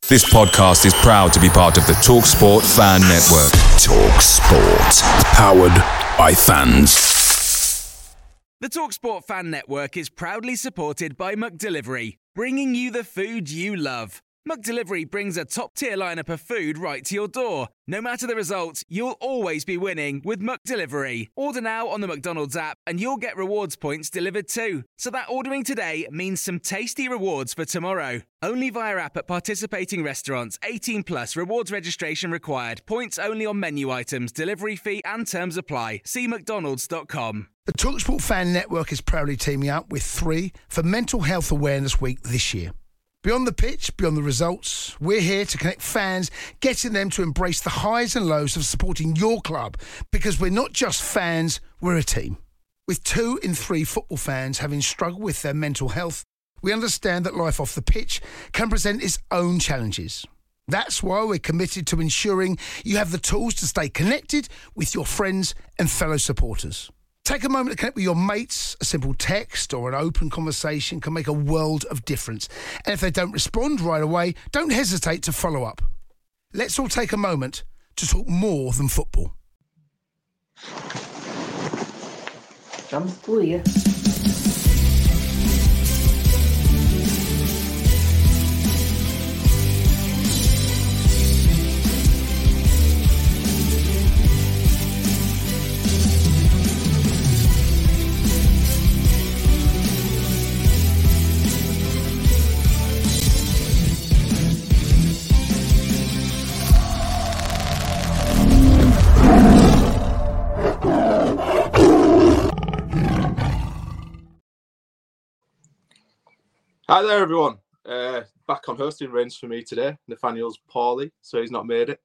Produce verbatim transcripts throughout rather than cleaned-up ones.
This podcast is proud to be part of the TalkSport Fan Network. TalkSport. Powered by fans. The TalkSport Fan Network is proudly supported by McDelivery, bringing you the food you love. McDelivery brings a top-tier lineup of food right to your door. No matter the result, you'll always be winning with McDelivery. Order now on the McDonald's app and you'll get rewards points delivered too. So that ordering today means some tasty rewards for tomorrow. Only via app at participating restaurants. eighteen plus, rewards registration required. Points only on menu items, delivery fee and terms apply. See mcdonalds dot com. The TalkSport Fan Network is proudly teaming up with three for Mental Health Awareness Week this year. Beyond the pitch, beyond the results, we're here to connect fans, getting them to embrace the highs and lows of supporting your club, because we're not just fans, we're a team. With two in three football fans having struggled with their mental health, we understand that life off the pitch can present its own challenges. That's why we're committed to ensuring you have the tools to stay connected with your friends and fellow supporters. Take a moment to connect with your mates. A simple text or an open conversation can make a world of difference. And if they don't respond right away, don't hesitate to follow up. Let's all take a moment to talk more than football. I'm for you. Hi there, everyone. Uh, back on hosting reins for me today. Nathaniel's poorly, so he's not made it.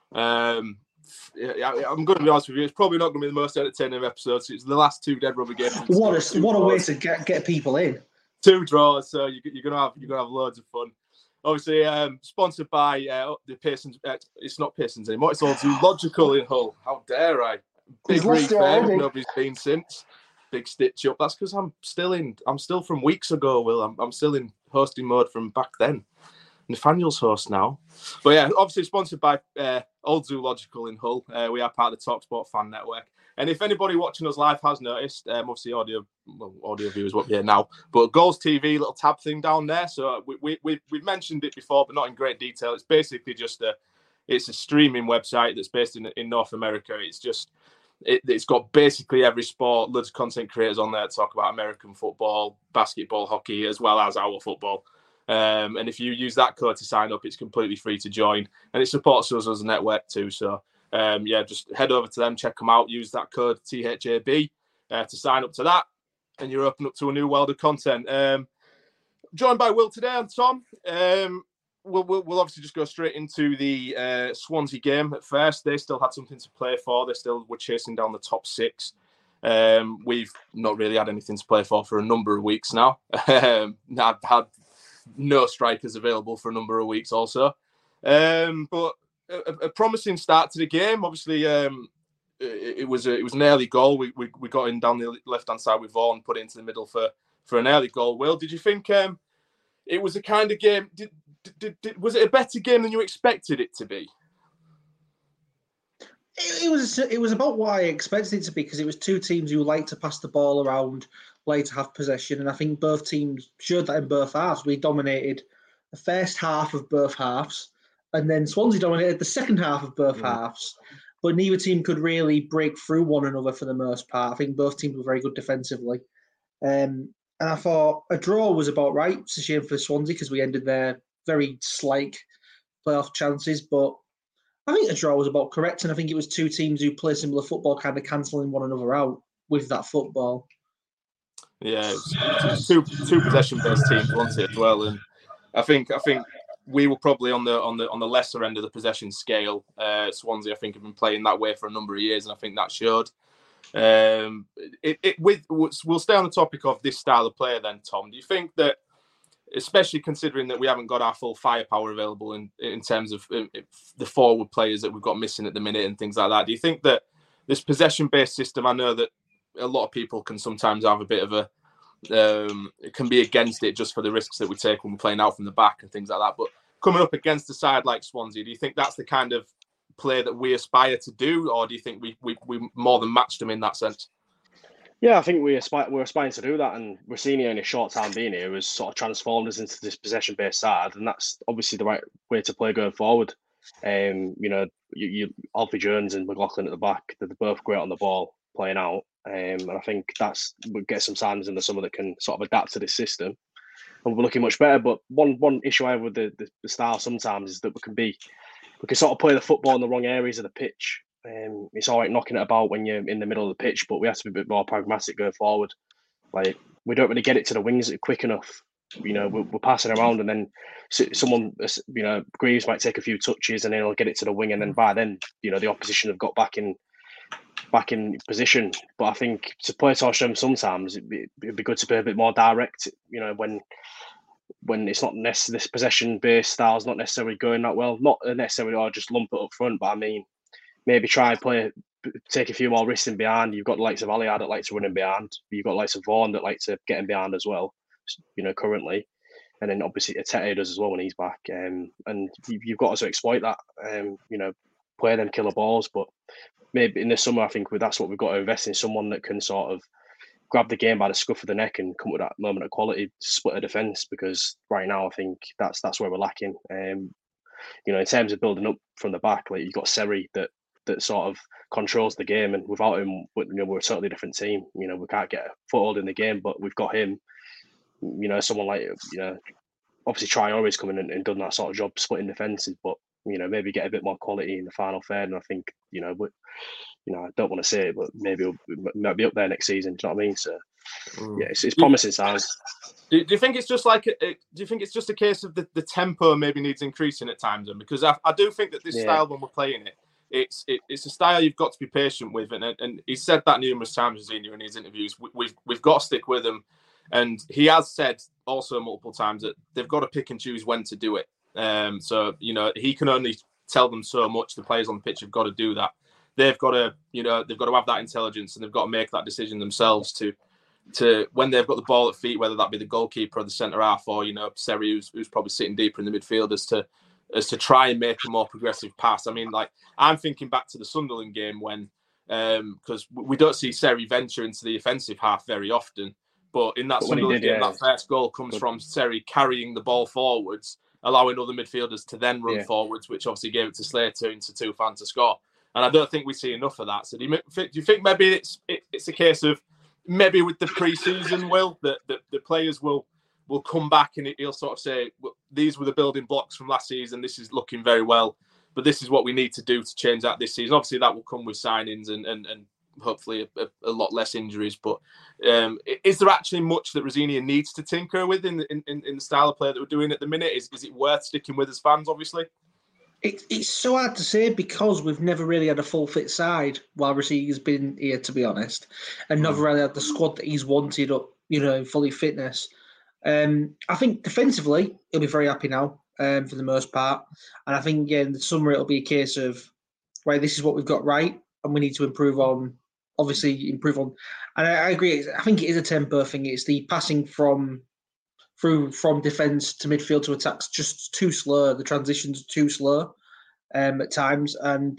Um, yeah, I'm going to be honest with you. It's probably not going to be the most entertaining episode. So it's the last two Dead Rubber games. What a what a way to get, get people in. Two draws, so you, you're going to have you're going to have loads of fun. Obviously, um, sponsored by uh, the Pearsons. Uh, it's not Pearsons anymore. It's all Zoological in Hull. How dare I? Big refurb. Nobody's been since. Big stitch up. That's because I'm still in. I'm still from weeks ago. Will I'm, I'm still in hosting mode from back then. Nathaniel's host now, but yeah, obviously sponsored by uh, Old Zoological in Hull. Uh, we are part of the TalkSport Fan Network, and if anybody watching us live has noticed, um, obviously audio well, audio viewers won't be here now, but Goals T V little tab thing down there. So we we, we we've mentioned it before, but not in great detail. It's basically just a it's a streaming website that's based in in North America. It's just It, it's got basically every sport, loads of content creators on there to talk about American football, basketball, hockey, as well as our football. Um, and if you use that code to sign up, it's completely free to join. And it supports us as a network too. So, um, yeah, just head over to them, check them out, use that code T H A B uh, to sign up to that. And you're open up to a new world of content. Um, joined by Will today and Tom. Um, We'll, we'll, we'll obviously just go straight into the uh, Swansea game at first. They still had something to play for. They still were chasing down the top six. Um, we've not really had anything to play for for a number of weeks now. Um, I've had no strikers available for a number of weeks also. Um, but a, a promising start to the game. Obviously, um, it, it was a, it was an early goal. We, we we got in down the left-hand side with Vaughan, put it into the middle for, for an early goal. Will, did you think um, it was a kind of game... Did, Did, did, was it a better game than you expected it to be? It, it was it was about what I expected it to be, because it was two teams who like to pass the ball around, like to have possession, and I think both teams showed that in both halves. We dominated the first half of both halves, and then Swansea dominated the second half of both mm. halves, but neither team could really break through one another for the most part. I think both teams were very good defensively. Um, and I thought a draw was about right. It's a shame for Swansea because we ended their very slight playoff chances, but I think the draw was about correct, and I think it was two teams who play similar football kind of cancelling one another out with that football. Yeah, it's, it's two two possession-based teams, wasn't it, as well? And I think I think we were probably on the on the on the lesser end of the possession scale. Uh, Swansea, I think, have been playing that way for a number of years, and I think that showed. Um, it, it with we'll stay on the topic of this style of player. Then, Tom, do you think that, especially considering that we haven't got our full firepower available in, in terms of uh, the forward players that we've got missing at the minute and things like that. Do you think that this possession-based system, I know that a lot of people can sometimes have a bit of a, um, it can be against it just for the risks that we take when we're playing out from the back and things like that. But coming up against a side like Swansea, do you think that's the kind of play that we aspire to do, or do you think we we, we more than matched them in that sense? Yeah, I think we aspire, we're aspiring to do that, and Rossini in a short time being here has sort of transformed us into this possession-based side, and that's obviously the right way to play going forward. Um, you know, you, you Alfie Jones and McLaughlin at the back, they're both great on the ball, playing out, um, and I think that's we'll get some signings in the summer that can sort of adapt to this system, and we're looking much better. But one one issue I have with the, the, the style sometimes is that we can be we can sort of play the football in the wrong areas of the pitch. Um, it's all right knocking it about when you're in the middle of the pitch, but we have to be a bit more pragmatic going forward. Like, we don't really get it to the wings quick enough. You know, we're, we're passing around, and then someone, you know, Greaves might take a few touches, and then he'll get it to the wing, and then by then, you know, the opposition have got back in back in position. But I think to play Torsham sometimes it'd be, it'd be good to be a bit more direct. You know, when when it's not necessarily this possession-based style is not necessarily going that well. Not necessarily or just lump it up front, but I mean, maybe try and play, take a few more risks in behind. You've got the likes of Aliar that like to run in behind. You've got the likes of Vaughan that like to get in behind as well, you know, currently. And then obviously Atete does as well when he's back. Um, and you've got to exploit that, um, you know, play them killer balls. But maybe in the summer, I think that's what we've got to invest in, someone that can sort of grab the game by the scruff of the neck and come with that moment of quality to split a defence, because right now I think that's that's where we're lacking. Um, you know, in terms of building up from the back, like you've got Seri that that sort of controls the game, and without him, you know, we're a totally different team. You know, we can't get a foothold in the game, but we've got him. You know, someone like, you know, obviously Traore's come in and, and done that sort of job, splitting defences, but, you know, maybe get a bit more quality in the final third. And I think, you know, we, you know, I don't want to say it, but maybe we'll, we might be up there next season. Do you know what I mean? So, mm. yeah, it's, it's promising signs. Do, do you think it's just like, a, do you think it's just a case of the, the tempo maybe needs increasing at times? Then? Because I, I do think that this yeah. style, when we're playing it, It's it, it's a style you've got to be patient with, and and he said that numerous times in his interviews. We, we've we've got to stick with him, and he has said also multiple times that they've got to pick and choose when to do it. Um, so you know he can only tell them so much. The players on the pitch have got to do that. They've got to you know they've got to have that intelligence, and they've got to make that decision themselves to to when they've got the ball at feet, whether that be the goalkeeper or the centre half, or you know Seri who's, who's probably sitting deeper in the midfield, as to as to try and make a more progressive pass. I mean, like, I'm thinking back to the Sunderland game when, because um, we don't see Seri venture into the offensive half very often, but in that but Sunderland did, game, yeah. that first goal comes Good. from Seri carrying the ball forwards, allowing other midfielders to then run yeah. forwards, which obviously gave it to Slater into Tufan to score. And I don't think we see enough of that. So do you, do you think maybe it's it, it's a case of maybe with the pre-season, Will, that the, the players will will come back and he'll sort of say, well, these were the building blocks from last season. This is looking very well, but this is what we need to do to change that this season. Obviously, that will come with signings and and, and hopefully a, a lot less injuries. But um, is there actually much that Rosenior needs to tinker with in the, in, in the style of play that we're doing at the minute? Is, is it worth sticking with as fans, obviously? It, it's so hard to say because we've never really had a full fit side while Rossini's been here, to be honest, and never really had the squad that he's wanted up, you know, fully fitness. Um, I think defensively, he'll be very happy now um, for the most part. And I think, again, in the summer, it'll be a case of, right, this is what we've got right, and we need to improve on, obviously, improve on. And I, I agree, I think it is a tempo thing. It's the passing from through from defence to midfield to attacks just too slow. The transitions are too slow um, at times. And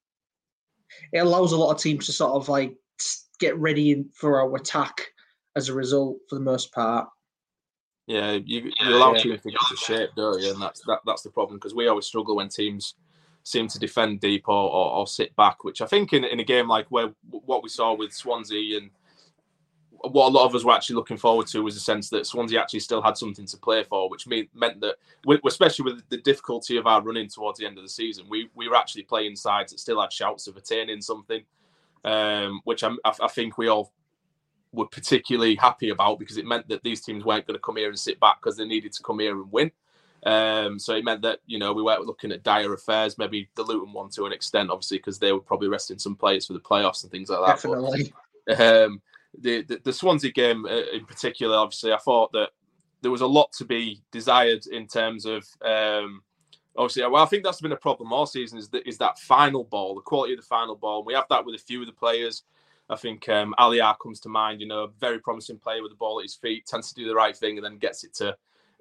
it allows a lot of teams to sort of, like, get ready for our attack as a result, for the most part. Yeah, you, you allow teams to get to shape, don't you? And that's that, that's the problem, because we always struggle when teams seem to defend deep or, or, or sit back, which I think in, in a game like where what we saw with Swansea and what a lot of us were actually looking forward to was a sense that Swansea actually still had something to play for, which mean, meant that, we, especially with the difficulty of our running towards the end of the season, we, we were actually playing sides that still had shouts of attaining something, um, which I, I think we all were particularly happy about, because it meant that these teams weren't going to come here and sit back because they needed to come here and win. Um, so it meant that, you know, we weren't looking at dire affairs, maybe the Luton one to an extent, obviously, because they were probably resting some players for the playoffs and things like that. Definitely. But, um, the, the, the Swansea game in particular, obviously, I thought that there was a lot to be desired in terms of, um, obviously, well, I think that's been a problem all season, is that, is that final ball, the quality of the final ball. We have that with a few of the players. I think um, Aliar comes to mind, you know, a very promising player with the ball at his feet, tends to do the right thing and then gets it to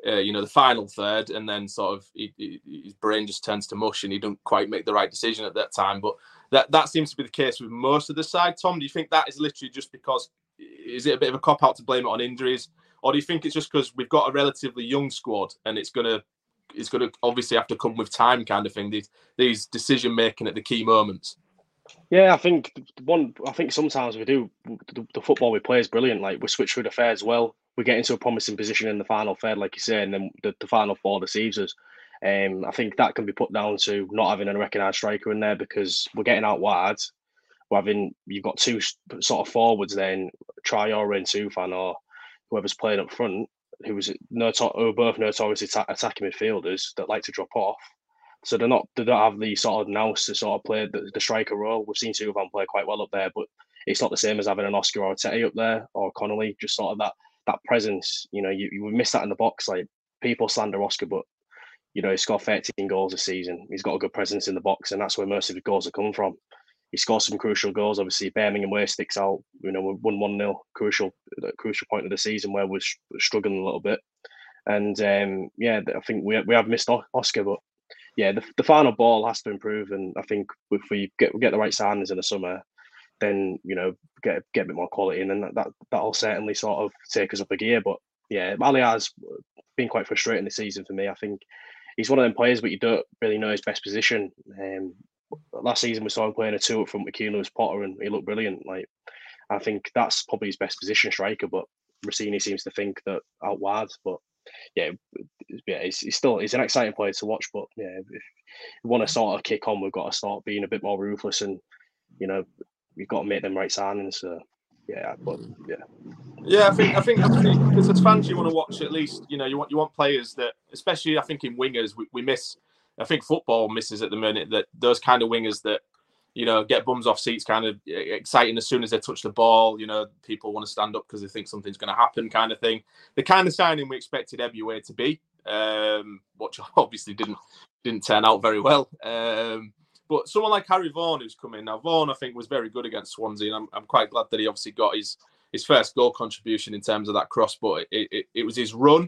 uh, you know, the final third, and then sort of he, he, his brain just turns to mush and he don't quite make the right decision at that time. But that, that seems to be the case with most of the side. Tom, do you think that is literally just because, is it a bit of a cop-out to blame it on injuries? Or do you think it's just because we've got a relatively young squad and it's going to it's going to obviously have to come with time kind of thing, these, these decision-making at the key moments? Yeah, I think one. I think sometimes we do the, the football we play is brilliant. Like we switch through the fair as well. We get into a promising position in the final third, like you say, and then the, the final four deceives us. Um, I think that can be put down to not having a recognised striker in there because we're getting out wide. We're having you've got two sort of forwards then, Traore and Tufan or whoever's playing up front, who was noto- who are both notoriously ta- attacking midfielders that like to drop off. So they're not they don't have the sort of nous to sort of play the, the striker role. We've seen Tufan play quite well up there, but it's not the same as having an Oscar or a Tete up there or Connolly. Just sort of that that presence. You know, you, you miss that in the box. Like people slander Oscar, but you know, he scored thirteen goals a season. He's got a good presence in the box, and that's where most of the goals are coming from. He scores some crucial goals. Obviously, Birmingham Way sticks out. You know, we won one nil, crucial, crucial point of the season where we're struggling a little bit. And um, yeah, I think we we have missed Oscar, but yeah, the, the final ball has to improve. And I think if we get we get the right signings in the summer, then you know get get a bit more quality, and then that, that that'll certainly sort of take us up a gear. But yeah, Alia's been quite frustrating this season for me. I think he's one of them players, but you don't really know his best position. Um, last season we saw him playing a two up front with Keane Lewis Potter, and he looked brilliant. Like I think that's probably his best position, striker. But Rossini seems to think that out wide. But yeah, yeah, he's, he's still he's an exciting player to watch. But yeah, if we want to sort of kick on, we've got to start being a bit more ruthless, and you know, we've got to make them right signings. So yeah, but yeah. Yeah, I think I think because as fans you want to watch at least, you know, you want you want players that, especially I think in wingers, we, we miss. I think football misses at the minute that those kind of wingers that, you know, get bums off seats, kind of exciting as soon as they touch the ball. You know, people want to stand up because they think something's going to happen, kind of thing. The kind of signing we expected Ebuwe to be, um, which obviously didn't didn't turn out very well. Um, but someone like Harry Vaughan who's come in now, Vaughan I think was very good against Swansea, and I'm I'm quite glad that he obviously got his his first goal contribution in terms of that cross, but it it, it was his run.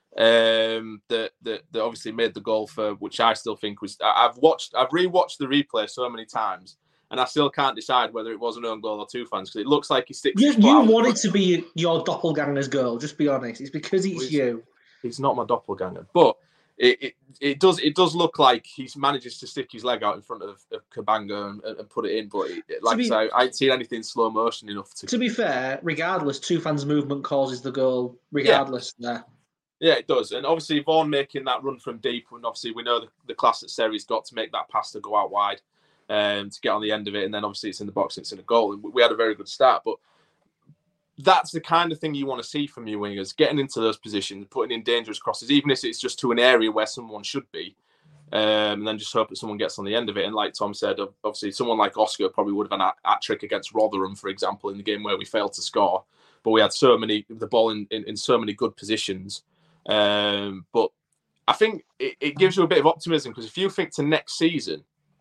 Um, that, that that obviously made the goal for, which I still think was. I've watched, I've rewatched the replay so many times, and I still can't decide whether it was an own goal or two fans because it looks like he sticks. You, you want it to be your doppelganger's goal. Just be honest. It's because he's he's, you. He's not my doppelganger, but it, it it does it does look like he manages to stick his leg out in front of, of Kabanga and, and put it in. But it, like be, I, I ain't seen anything slow motion enough to. To be fair, regardless, two fans' movement causes the goal. Regardless, yeah. There. Yeah, it does. And obviously, Vaughan making that run from deep, and obviously we know the, the class that Seri's got to make that pass to go out wide um, to get on the end of it. And then obviously it's in the box, it's in a goal. And we had a very good start. But that's the kind of thing you want to see from your wingers, getting into those positions, putting in dangerous crosses, even if it's just to an area where someone should be. Um, and then just hope that someone gets on the end of it. And like Tom said, obviously someone like Oscar probably would have an hat trick against Rotherham, for example, in the game where we failed to score. But we had so many, the ball in, in, in so many good positions. Um, but I think it, it gives you a bit of optimism because if you think to next season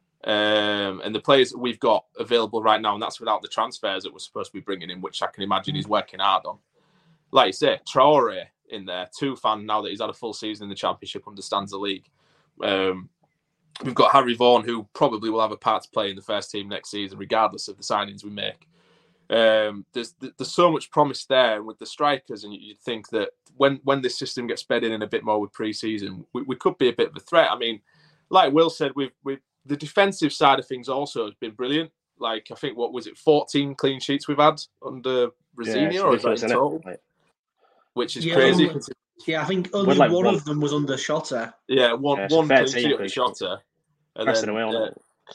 um, and the players that we've got available right now, and that's without the transfers that we're supposed to be bringing in, which I can imagine he's working hard on. Like you say, Traore in there, Tufan, now that he's had a full season in the Championship, understands the league. Um, we've got Harry Vaughan, who probably will have a part to play in the first team next season, regardless of the signings we make. Um, there's there's so much promise there with the strikers, and you'd think that when when this system gets bedded in a bit more with pre-season, we, we could be a bit of a threat. I mean, like Will said, we've we've the defensive side of things also has been brilliant. Like I think what was it, fourteen clean sheets we've had under Rossini, yeah, or is that in total? Right. Which is yeah, crazy. Um, yeah, I think only like one, one of them was under Shota. Yeah, one yeah, one clean sheet under Shota, and then away on uh,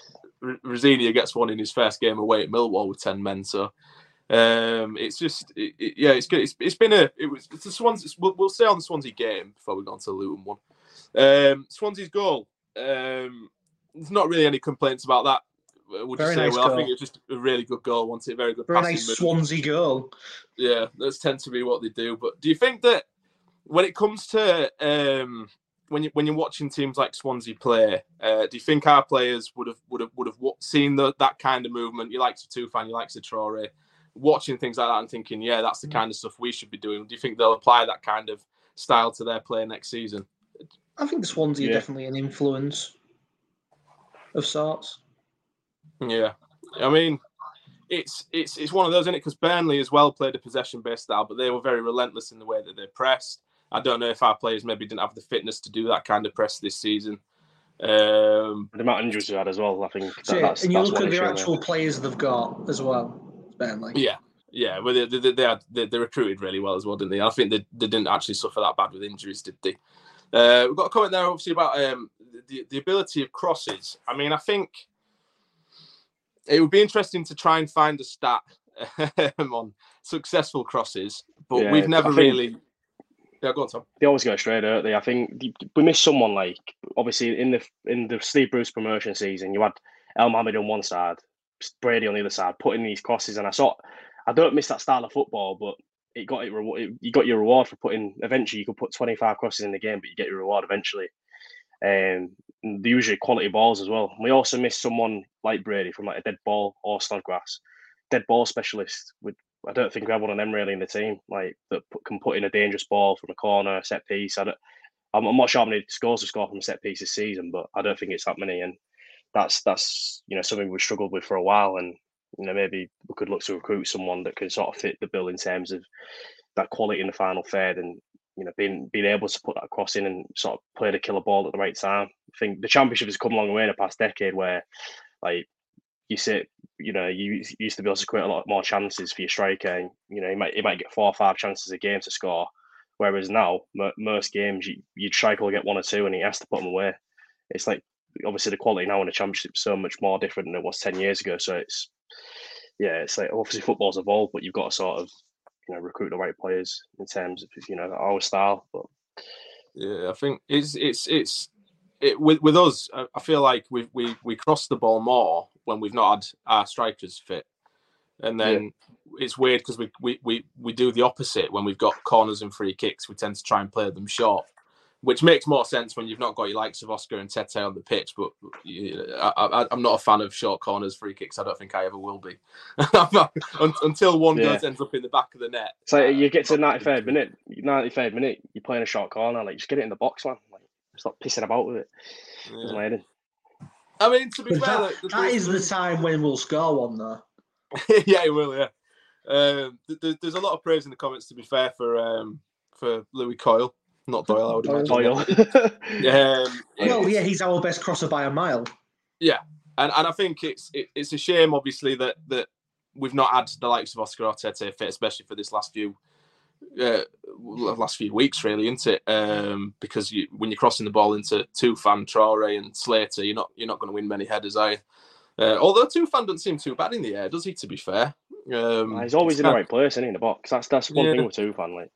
Rosini gets one in his first game away at Millwall with ten men. So um, it's just, it, it, yeah, it's good. It's, it's been a, it was it's the Swansea. We'll, we'll say on the Swansea game before we go on to the Luton one. Um, Swansea's goal. Um, there's not really any complaints about that. Would very you say? Nice well, goal. I think it was just a really good goal. Once it very good. Very passing nice movement. Swansea goal. Yeah, those tend to be what they do. But do you think that when it comes to um, when you when you're watching teams like Swansea play, uh, do you think our players would have would have would have seen the, that kind of movement? You like Tufan, you like Traore, watching things like that and thinking, yeah, that's the kind of stuff we should be doing. Do you think they'll apply that kind of style to their play next season. I think the Swansea Yeah. are definitely an influence of sorts. Yeah, I mean, it's it's it's one of those, isn't it? Because Burnley as well played a possession-based style, but they were very relentless in the way that they pressed. I don't know if our players maybe didn't have the fitness to do that kind of press this season. Um, The amount of injuries we had as well, I think. That, So, that's, and you that's look one at issue, the yeah. actual players they've got as well, Burnley. yeah, yeah, well, they they they, had, they they recruited really well as well, didn't they? I think they, they didn't actually suffer that bad with injuries, did they? Uh, we've got a comment there, obviously, about um, the the ability of crosses. I mean, I think it would be interesting to try and find a stat on successful crosses, but Yeah, we've never I think- really. Yeah, go on, Tom. They always go straight, don't they? I think we missed someone like obviously in the in the Steve Bruce promotion season, you had El Mohamed on one side, Brady on the other side, putting these crosses, and I saw. I don't miss that style of football, but it got it, it. You got your reward for putting. Eventually, you could put twenty-five crosses in the game, but you get your reward eventually. Um, and they're usually quality balls as well. We also missed someone like Brady from like a dead ball or Snodgrass, dead ball specialist. With I don't think we have one of them really in the team, like that put, can put in a dangerous ball from a corner, a set piece. I don't, I'm, I'm not sure how many scores we score from set piece this season, but I don't think it's that many. And that's that's you know something we've struggled with for a while. And you know maybe we could look to recruit someone that can sort of fit the bill in terms of that quality in the final third and. You know, being being able to put that cross in and sort of play the killer ball at the right time. I think the championship has come a long way in the past decade, where, like you say, you know, you, you used to be able to create a lot more chances for your striker. And, you know, you might you might get four or five chances a game to score, whereas now m- most games you your striker will get one or two, and he has to put them away. It's like obviously the quality now in the championship is so much more different than it was ten years ago. So it's yeah, it's like obviously football's evolved, but you've got to sort of. You know, recruit the right players in terms of you know our style. But yeah, I think it's it's it's it, with with us. I feel like we we we cross the ball more when we've not had our strikers fit, and then yeah. it's weird because we, we we we do the opposite when we've got corners and free kicks. We tend to try and play them short, which makes more sense when you've not got your likes of Oscar and Tete on the pitch. But I, I, I'm not a fan of short corners, free kicks. I don't think I ever will be. not, until one yeah. goes ends up in the back of the net. So uh, you get to the ninety-third minute, ninety-third minute, you're playing a short corner. Like just get it in the box, man. Like stop pissing about with it. Yeah. I mean, to be but fair, that, the, the, that is the time when we'll score one, though. yeah, it will. Yeah. Um, th- there's a lot of praise in the comments. To be fair, for um, for Louis Coyle. Not Doyle, I would imagine. Doyle. um, well, yeah, he's our best crosser by a mile. Yeah, and and I think it's it, it's a shame, obviously, that that we've not had the likes of Oscar Arteta fit, especially for this last few uh, last few weeks, really, isn't it? Um, because you, when you're crossing the ball into Tufan, Traore, and Slater, you're not you're not going to win many headers, are you? Uh, although Tufan doesn't seem too bad in the air, does he? To be fair, um, he's always in the right place, isn't he, in the box? That's that's one yeah. thing with Tufan, like.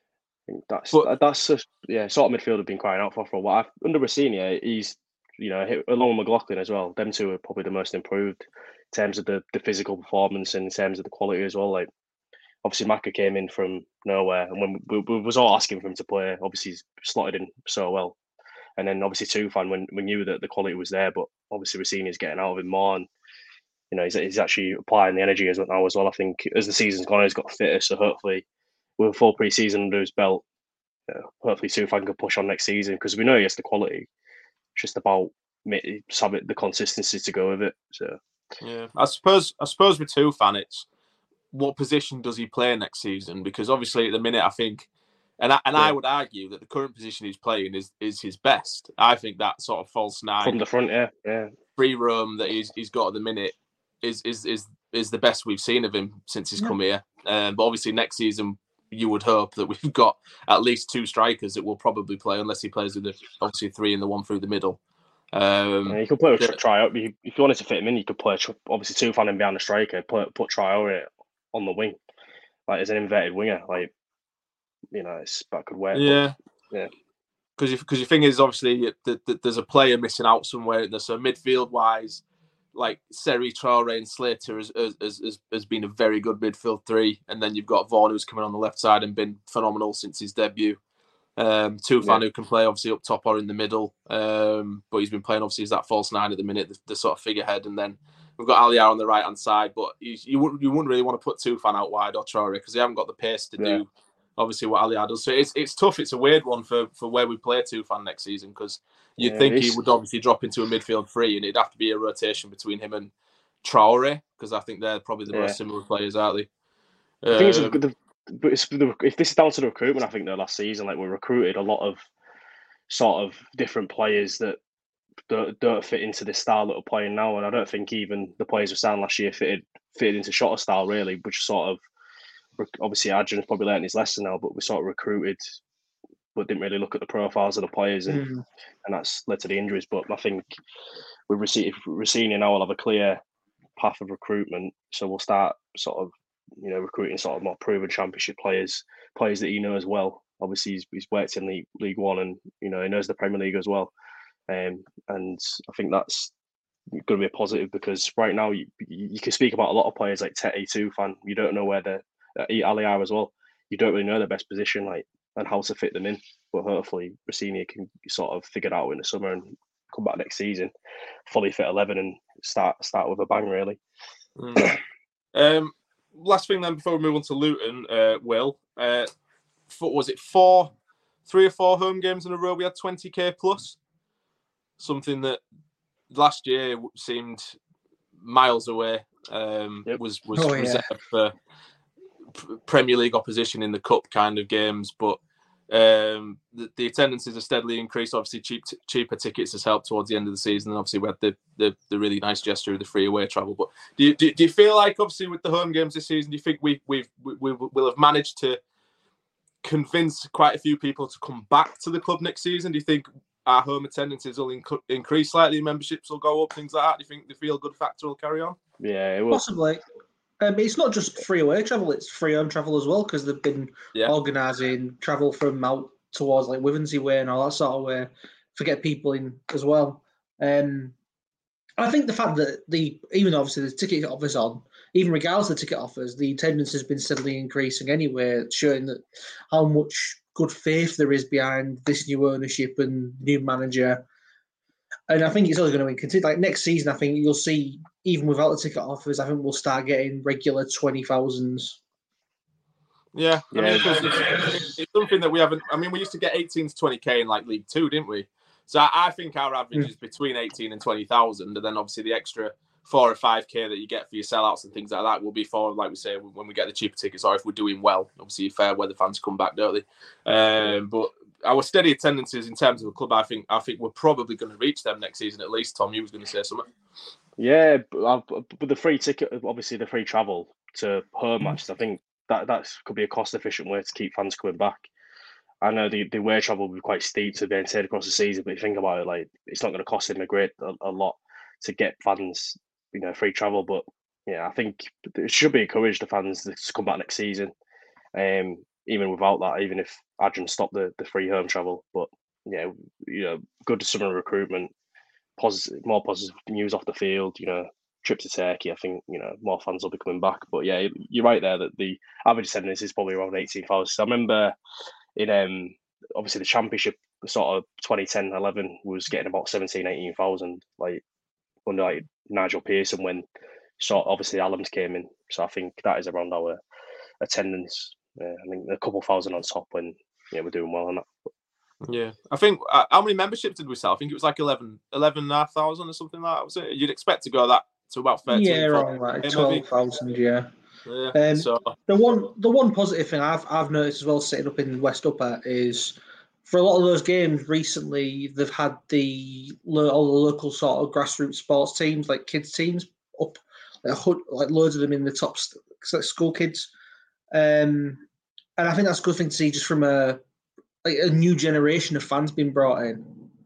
That's but, that's just yeah, sort of midfield have been crying out for for a while. Under Rossini, he's you know along with McLaughlin as well. Them two are probably the most improved in terms of the, the physical performance and in terms of the quality as well. Like obviously Maka came in from nowhere, and when we, we was all asking for him to play, obviously he's slotted in so well. And then obviously Tufan, when we knew that the quality was there, but obviously Rossini's getting out of him more, and you know he's he's actually applying the energy as now as well. I think as the season's gone, he's got fitter, so hopefully. With a full pre-season under his belt, uh, hopefully Tufan can push on next season because we know he has the quality. It's just about just having the consistency to go with it. So yeah, I suppose I suppose with Tufan, it's what position does he play next season? Because obviously at the minute, I think, and I, and yeah. I would argue that the current position he's playing is is his best. I think that sort of false nine from the front, yeah, yeah, free roam that he's he's got at the minute is is is is the best we've seen of him since he's yeah. come here. Um, but obviously next season. You would hope that we've got at least two strikers that will probably play, unless he plays with the obviously three and the one through the middle. Um, yeah, you could play with but, Traore. If you wanted to fit him in, you could play obviously two fan behind the striker, put put Traore on the wing, like as an inverted winger. Like you know, it's that could work. Yeah, but, yeah. Because because your thing is obviously that, that there's a player missing out somewhere. So midfield wise. Like Seri, Traore, and Slater has, has has has been a very good midfield three, and then you've got Vaughan who's coming on the left side and been phenomenal since his debut. Um, Tufan yeah. who can play obviously up top or in the middle, um, but he's been playing obviously as that false nine at the minute, the, the sort of figurehead, and then we've got Aliar on the right hand side. But you, you wouldn't you wouldn't really want to put Tufan out wide or Traore because they haven't got the pace to yeah. do obviously what Ali does. So it's it's tough. It's a weird one for, for where we play Tufan next season, because you'd Yeah, think it's- he would obviously drop into a midfield three, and it'd have to be a rotation between him and Traore, because I think they're probably the Yeah. most similar players, aren't they? I think it's a Um, good. the- But it's the, if this is down to the recruitment, I think though last season, like we recruited a lot of sort of different players that don't, don't fit into this style that we're playing now, and I don't think even the players we signed last year fitted fitted into Shotter's style really, which sort of obviously Adrian's probably learned his lesson now, but we sort of recruited, but didn't really look at the profiles of the players, and, Mm. and that's led to the injuries. But I think with Rossini now, we'll have a clear path of recruitment, so we'll start sort of you know recruiting sort of more proven Championship players, players that he knows well. Obviously, he's, he's worked in League League One, and you know he knows the Premier League as well. Um, and I think that's going to be a positive, because right now you, you can speak about a lot of players like Tete Tufan. You don't know where they're uh, Ali are as well. You don't really know their best position, like and how to fit them in. But hopefully, Rossini can sort of figure it out in the summer and come back next season, fully fit eleven, and start start with a bang. Really. Mm. um, last thing then before we move on to Luton, uh, Will, uh, for, was it four, three or four home games in a row we had twenty k plus? Something that last year seemed miles away. Um, Yep. Was was Oh, yeah. reserved for Premier League opposition in the cup kind of games, but um, the, the attendances have steadily increased. Obviously, cheap cheaper tickets has helped towards the end of the season, and obviously we had the, the, the really nice gesture of the free away travel. But do you do, do you feel like, obviously with the home games this season, do you think we we've we, we will have managed to convince quite a few people to come back to the club next season? Do you think our home attendances will inc- increase slightly, memberships will go up, things like that? Do you think the feel good factor will carry on? Yeah, it will. Possibly. Um, it's not just free away travel; it's free home travel as well, because they've been Yeah. organising travel from out towards like Wivensey way and all that sort of way to get people in as well. Um, I think the fact that the even obviously the ticket offers on, even regardless of the ticket offers, the attendance has been steadily increasing anyway, showing that how much good faith there is behind this new ownership and new manager. And I think it's only going to continue. Like next season, I think you'll see, even without the ticket offers, I think we'll start getting regular twenty thousands. Yeah, I Yeah. mean, because it's, it's something that we haven't. I mean, we used to get eighteen to twenty k in like League Two, didn't we? So I, I think our average Mm. is between eighteen and twenty thousand, and then obviously the extra four or five k that you get for your sellouts and things like that will be for, like we say, when we get the cheaper tickets, or if we're doing well. Obviously, fair weather fans come back, don't they? Um, but our steady attendances in terms of the club, I think, I think we're probably going to reach them next season at least. Tom, you was going to say something. Yeah, but, I've, but the free ticket, obviously the free travel to home matches, I think that that could be a cost efficient way to keep fans coming back. I know the, the away travel will be quite steep to be entered across the season, but if you think about it, like it's not going to cost him a great a, a lot to get fans, you know, free travel. But yeah, I think it should be encouraged the fans to come back next season, um, even without that, even if Adrian stopped the, the free home travel. But yeah, you know, good summer recruitment, positive, more positive news off the field. You know, trip to Turkey. I think you know more fans will be coming back. But yeah, you're right there that the average attendance is probably around eighteen thousand. So I remember in um obviously the Championship sort of twenty ten eleven was getting about seventeen, eighteen thousand, like under like Nigel Pearson, when sort of obviously Allams came in. So I think that is around our attendance. Uh, I think a couple thousand on top when yeah we're doing well on that. Yeah, I think uh, how many memberships did we sell? I think it was like eleven, eleven and a half thousand or something like that. Was it? You'd expect to go that to about thirteen. Yeah, around like maybe. twelve thousand. Yeah. Yeah. Um, so The one, the one positive thing I've I've noticed as well, sitting up in West Upper, is for a lot of those games recently, they've had the lo- all the local sort of grassroots sports teams, like kids teams, up like, a hun- like loads of them in the top st- like school kids, um, and I think that's a good thing to see, just from a like a new generation of fans being brought in.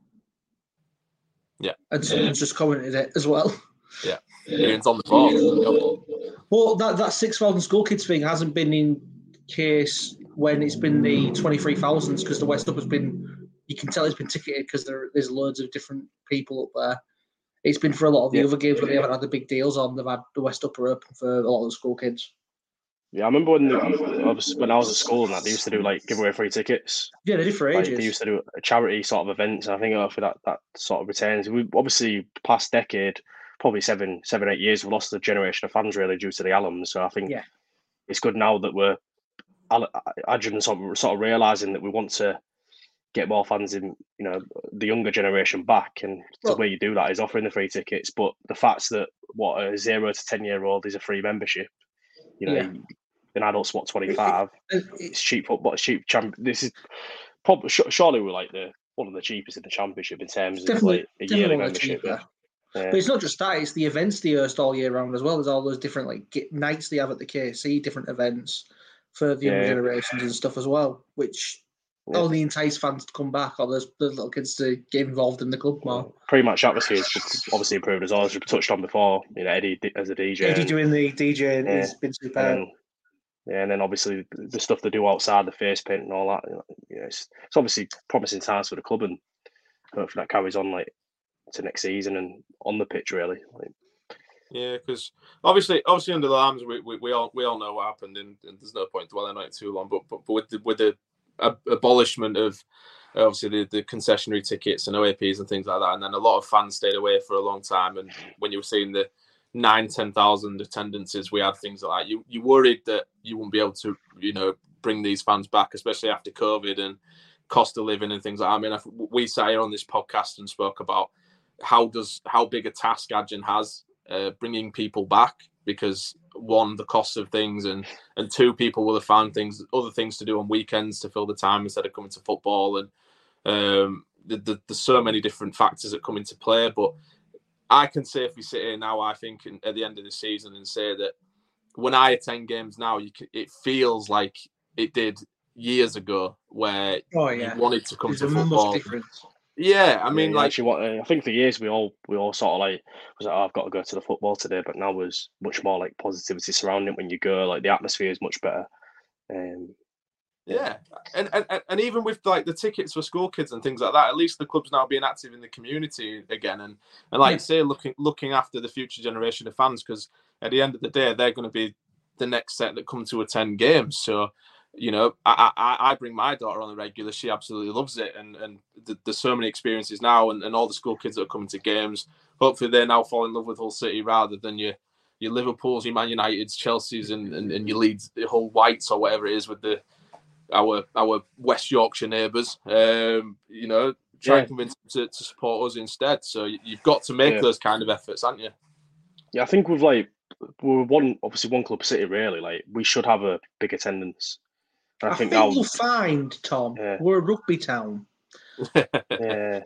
Yeah, and someone's just commented it as well. Yeah, Ian's on the ball. Well, that that six thousand school kids thing hasn't been in case when it's been the twenty-three thousands, because the West Up has been, you can tell it's been ticketed because there, there's loads of different people up there. It's been for a lot of the Yeah. other games where they haven't had the big deals on. They've had the West Upper open for a lot of the school kids. Yeah, I remember when the, I was when I was at school and that they used to do like give away free tickets. Yeah, they did for Like ages. they used to do a charity sort of events. And I think after that that sort of returns, we obviously past decade, probably seven, seven, eight years, we've lost a generation of fans really due to the Allams. So I think Yeah. it's good now that we're Adrian sort of, sort of realising that we want to get more fans in, you know, the younger generation back, and well, the way you do that is offering the free tickets. But the fact that what a zero to ten year old is a free membership, you know, yeah. an adult's what twenty-five, it, it, it's cheap football, it's cheap. Champ- this is probably surely we're like the one of the cheapest in the championship in terms of like a yearly membership. Yeah. Yeah. But it's not just that; it's the events they host all year round as well. There's all those different like nights they have at the K C, different events for the younger yeah. generations and stuff as well, which. Yeah. Only entice fans to come back, or those, those little kids to get involved in the club more. Pre-match atmosphere is obviously improved as well, as we've touched on before. You know, Eddie as a D J. Eddie and, doing the DJing yeah, has been superb. And, yeah, and then obviously the stuff they do outside the face paint and all that. You know, it's, it's obviously promising times for the club, and hopefully that carries on like to next season and on the pitch really. Like, yeah, because obviously, obviously under the arms, we, we we all we all know what happened, and, and there's no point dwelling on it too long. But but, but with the with the abolishment of obviously the, the concessionary tickets and O A Ps and things like that, and then a lot of fans stayed away for a long time. And when you were seeing the nine, ten thousand attendances, we had things like that. You you worried that you wouldn't be able to, you know, bring these fans back, especially after COVID and cost of living and things like that. I mean, if we sat here on this podcast and spoke about how does how big a task Adrian has uh, bringing people back, because one, the cost of things, and and two, people will have found things, other things to do on weekends to fill the time instead of coming to football. And um, the, the, there's so many different factors that come into play. But I can safely sit here now, I think, in, at the end of the season, and say that when I attend games now, you can, it feels like it did years ago, where oh, yeah. you wanted to come there's to football. Yeah, I mean, yeah, like actually, what, I think for years we all we all sort of like was like, oh, I've got to go to the football today, but now there's much more like positivity surrounding it when you go. Like the atmosphere is much better. Um, yeah, and, and and even with like the tickets for school kids and things like that, at least the club's now being active in the community again, and and like yeah. you say, looking looking after the future generation of fans, because at the end of the day, they're going to be the next set that come to attend games. So. You know, I, I I bring my daughter on the regular. She absolutely loves it, and and th- there's so many experiences now, and, and all the school kids that are coming to games. Hopefully, they now fall in love with Hull City rather than your your Liverpool's, your Man United's, Chelsea's, and, and, and your Leeds, the Hull Whites or whatever it is with the our our West Yorkshire neighbours. Um, you know, try yeah. and convince them to, to support us instead. So you've got to make yeah. those kind of efforts, haven't you? Yeah, I think we've like we're one obviously one club city really. Like we should have a big attendance. I, I think, think you'll find, Tom, yeah. we're a rugby town. yeah.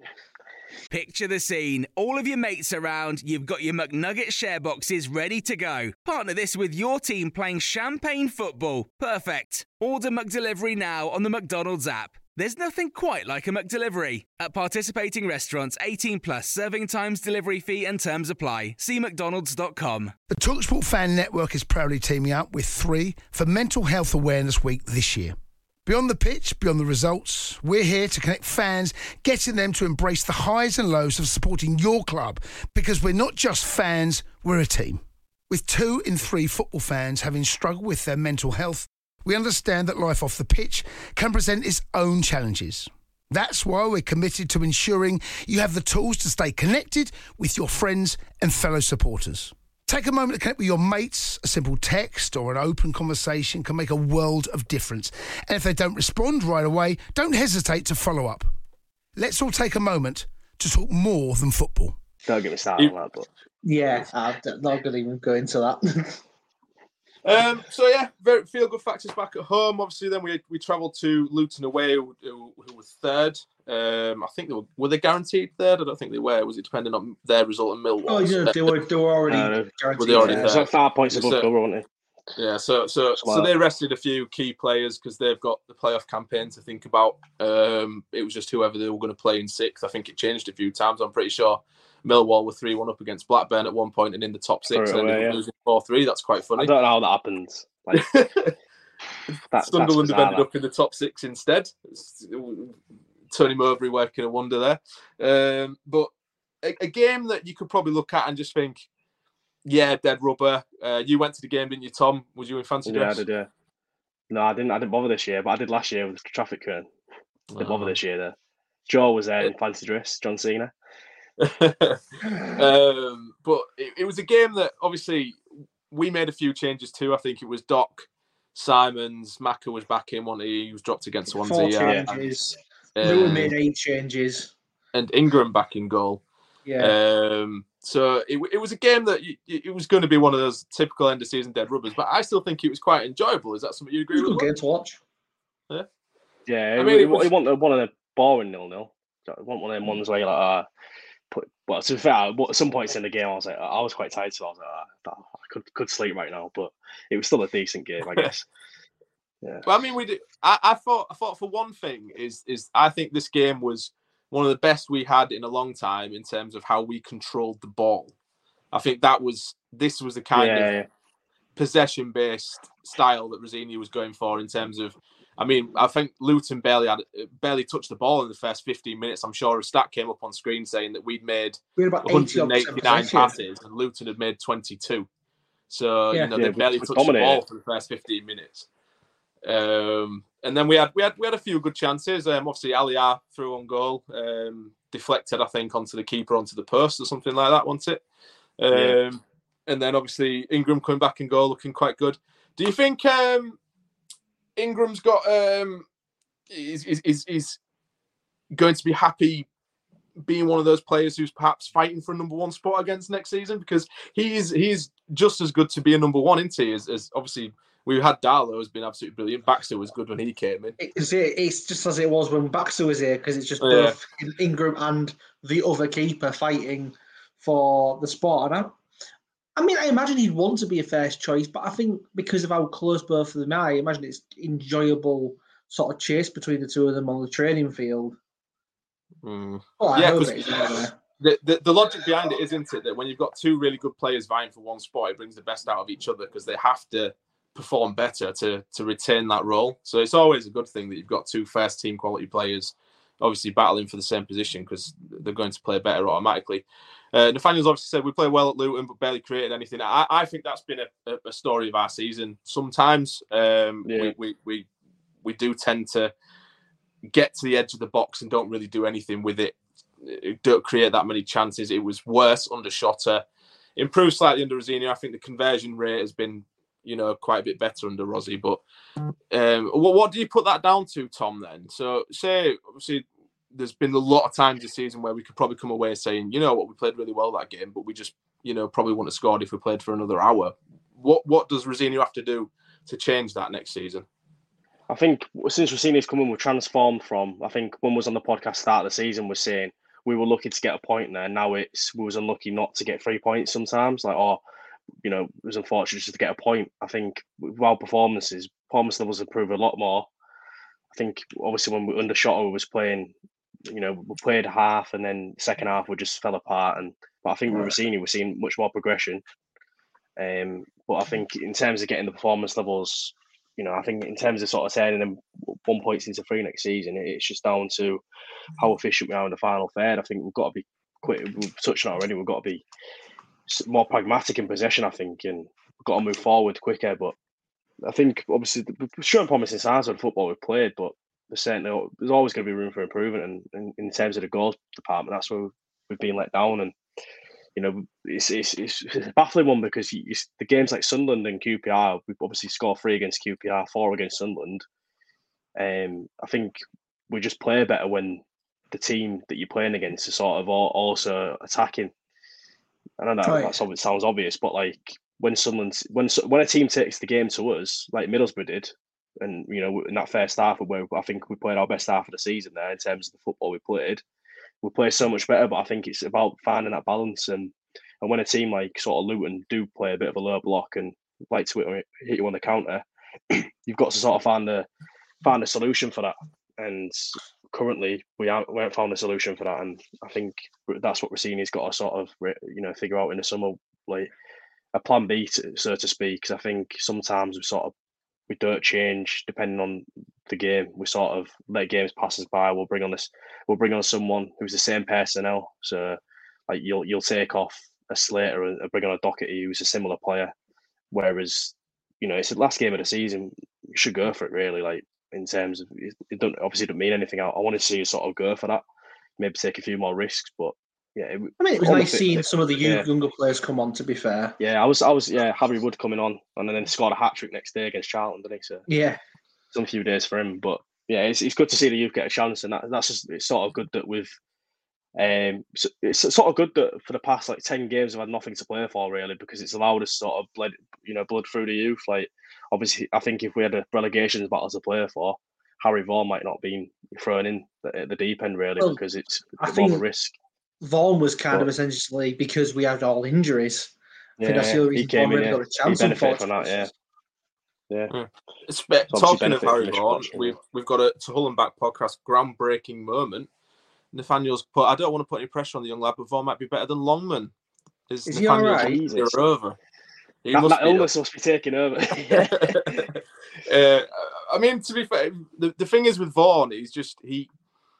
Picture the scene. All of your mates around, you've got your McNugget share boxes ready to go. Partner this with your team playing champagne football. Perfect. Order McDelivery now on the McDonald's app. There's nothing quite like a McDelivery. At participating restaurants, eighteen plus, serving times, delivery fee and terms apply. See mcdonalds dot com. The TalkSport Fan Network is proudly teaming up with three for Mental Health Awareness Week this year. Beyond the pitch, beyond the results, we're here to connect fans, getting them to embrace the highs and lows of supporting your club, because we're not just fans, we're a team. With two in three football fans having struggled with their mental health, we understand that life off the pitch can present its own challenges. That's why we're committed to ensuring you have the tools to stay connected with your friends and fellow supporters. Take a moment to connect with your mates. A simple text or an open conversation can make a world of difference. And if they don't respond right away, don't hesitate to follow up. Let's all take a moment to talk more than football. Don't get me started on that, but... Yeah, I'm not going to even go into that. Um, so yeah, very feel good factors back at home. Obviously, then we we travelled to Luton away, who, who, who was third. Um, I think they were were they guaranteed third. I don't think they were. Was it depending on their result in Millwall? Oh yeah, they were they were already uh, guaranteed. Were they already yeah. Like five points above, so, weren't they? Yeah, so so so they rested a few key players because they've got the playoff campaign to think about. Um, it was just whoever they were going to play in sixth. I think it changed a few times. I'm pretty sure. Millwall were three one up against Blackburn at one point and in the top six, and then yeah. losing four three. That's quite funny. I don't know how that happens. Like, that's, Sunderland have ended up in the top six instead. It's, Tony Mowbray working a wonder there. Um, but a, a game that you could probably look at and just think, yeah, dead rubber. Uh, you went to the game, didn't you, Tom? Was you in fancy dress? Yeah, I did, yeah. No, I didn't. I didn't bother this year, but I did last year with the traffic cone. I didn't oh. bother this year, though. Joe was there in fancy dress, John Cena. um, but it, it was a game that obviously we made a few changes too. I think it was Doc Simons, Maka was back in, one he? he was dropped against Swansea. Four yeah. changes. And, Lewin uh, made eight changes. And Ingram back in goal. Yeah. Um, so it, it was a game that you, it was going to be one of those typical end of season dead rubbers, but I still think it was quite enjoyable. Is that something you agree It was with? a good game to watch. Yeah. Yeah, I mean, it, it was it wasn't one of the boring nil nil. It wasn't one of them ones where you're like, uh, put. But to be fair, at some points in the game, I was like, I was quite tired, so I was like, uh, I could could sleep right now. But it was still a decent game, I guess. Yeah. Well, I mean, we did, I, I thought I thought for one thing is is I think this game was one of the best we had in a long time in terms of how we controlled the ball. I think that was this was the kind yeah, of yeah. possession based style that Rosini was going for in terms of. I mean, I think Luton barely had barely touched the ball in the first fifteen minutes. I'm sure a stat came up on screen saying that we'd made We had about one hundred eighty-nine passes and Luton had made twenty-two. So Yeah. you know Yeah, they barely we touched the dominated. ball for the first fifteen minutes. Um, and then we had we had we had a few good chances. Um, obviously, Aliyah threw on goal, um, deflected I think onto the keeper, onto the post or something like that. Wasn't it? Um, Yeah. And then obviously Ingram coming back in goal, looking quite good. Do you think um, Ingram's got um, is is is is going to be happy being one of those players who's perhaps fighting for a number one spot against next season? Because he's he's just as good to be a number one, isn't he? As, as obviously we had Darlow has been absolutely brilliant. Baxter was good when he came in. It's, it's just as it was when Baxter was here, because it's just Yeah. both Ingram and the other keeper fighting for the spot. And I, I mean, I imagine he'd want to be a first choice, but I think because of how close both of them are, I imagine it's enjoyable sort of chase between the two of them on the training field. Mm. Well, I Yeah, hope 'cause- it is anyway. The, the the logic behind it, isn't it, that when you've got two really good players vying for one spot, it brings the best out of each other because they have to perform better to to retain that role. So it's always a good thing that you've got two first team quality players obviously battling for the same position because they're going to play better automatically. Uh, Nathaniel's obviously said we play well at Luton but barely created anything. I, I think that's been a, a story of our season. Sometimes um, Yeah. we, we we we do tend to get to the edge of the box and don't really do anything with it. It don't create that many chances. It was worse under Shotter. Improved slightly under Rosini. I think the conversion rate has been, you know, quite a bit better under Rossi. But um, what, what do you put that down to, Tom, then? So, say, obviously, there's been a lot of times this season where we could probably come away saying, you know what, we played really well that game, but we just, you know, probably wouldn't have scored if we played for another hour. What what does Rosini have to do to change that next season? I think since Rossini's come in, we've transformed from, I think one was on the podcast start of the season, was saying we were lucky to get a point there. Now it's, we was unlucky not to get three points sometimes. Like, or, you know, it was unfortunate just to get a point. I think with our performances, performance levels improved a lot more. I think obviously when we under Shotter, we was playing, you know, we played half and then second half we just fell apart. And but I think with Rossini, we're seeing much more progression. Um, but I think in terms of getting the performance levels, you know, I think in terms of sort of turning them one points into three next season, it's just down to how efficient we are in the final third. I think we've got to be quick. We've touched on it already. We've got to be more pragmatic in possession, I think, and we've got to move forward quicker. But I think obviously we've shown promising signs of the football we've played, but there's certainly there's always going to be room for improvement. And, and in terms of the goals department, that's where we've been let down. And you know, it's it's, it's a baffling one because you, the games like Sunderland and Q P R, we've obviously scored three against Q P R, four against Sunderland. Um, I think we just play better when the team that you're playing against is sort of also attacking. I don't know, Right. that's it sounds obvious, but like when Sunderland, when when a team takes the game to us, like Middlesbrough did, and you know in that first half where I think we played our best half of the season there in terms of the football we played, we play so much better. But I think it's about finding that balance, and and when a team like sort of Luton do play a bit of a low block and like to hit you on the counter, you've got to sort of find a find a solution for that. And currently, we haven't, we haven't found a solution for that, and I think that's what Rossini's got to sort of you know figure out in the summer, like a plan B, to, so to speak. Because I think sometimes we sort of we don't change depending on the game. We sort of let games pass us by. We'll bring on this. We'll bring on someone who's the same personnel. So like you'll you'll take off a Slater and bring on a Doherty who's a similar player. Whereas you know it's the last game of the season. You should go for it really. Like. In terms of it, don't obviously don't mean anything. I, I want to see you sort of go for that, maybe take a few more risks. But yeah. It, I mean, it was nice it, seeing some of the yeah. younger players come on. To be fair, yeah, I was, I was, yeah, Harry Wood coming on, and then scored a hat trick next day against Charlton, didn't he? So yeah, some few days for him, but yeah, it's it's good to see the youth get a chance, and that that's just, it's sort of good that we've. Um, so it's sort of good that for the past like ten games we've had nothing to play for really, because it's allowed us sort of bled, you know, blood through the youth. Like obviously, I think if we had a relegation battle to play for, Harry Vaughan might not be thrown in at the deep end really, well, because it's a bit more of a risk. Vaughan was kind but, of essentially because we had all injuries. I yeah, think that's the only reason Vaughan really got a chance. He benefited from that, yeah. Yeah. yeah. Spe- so talking of Harry Vaughan, we've we've got a to Hullenback podcast groundbreaking moment. Nathaniel's put, I don't want to put any pressure on the young lad, but Vaughan might be better than Longman. Is, Is he all right? You're over. He that, must that be illness up. must be taking over. uh, I mean, to be fair, the, the thing is with Vaughan, he's just, he...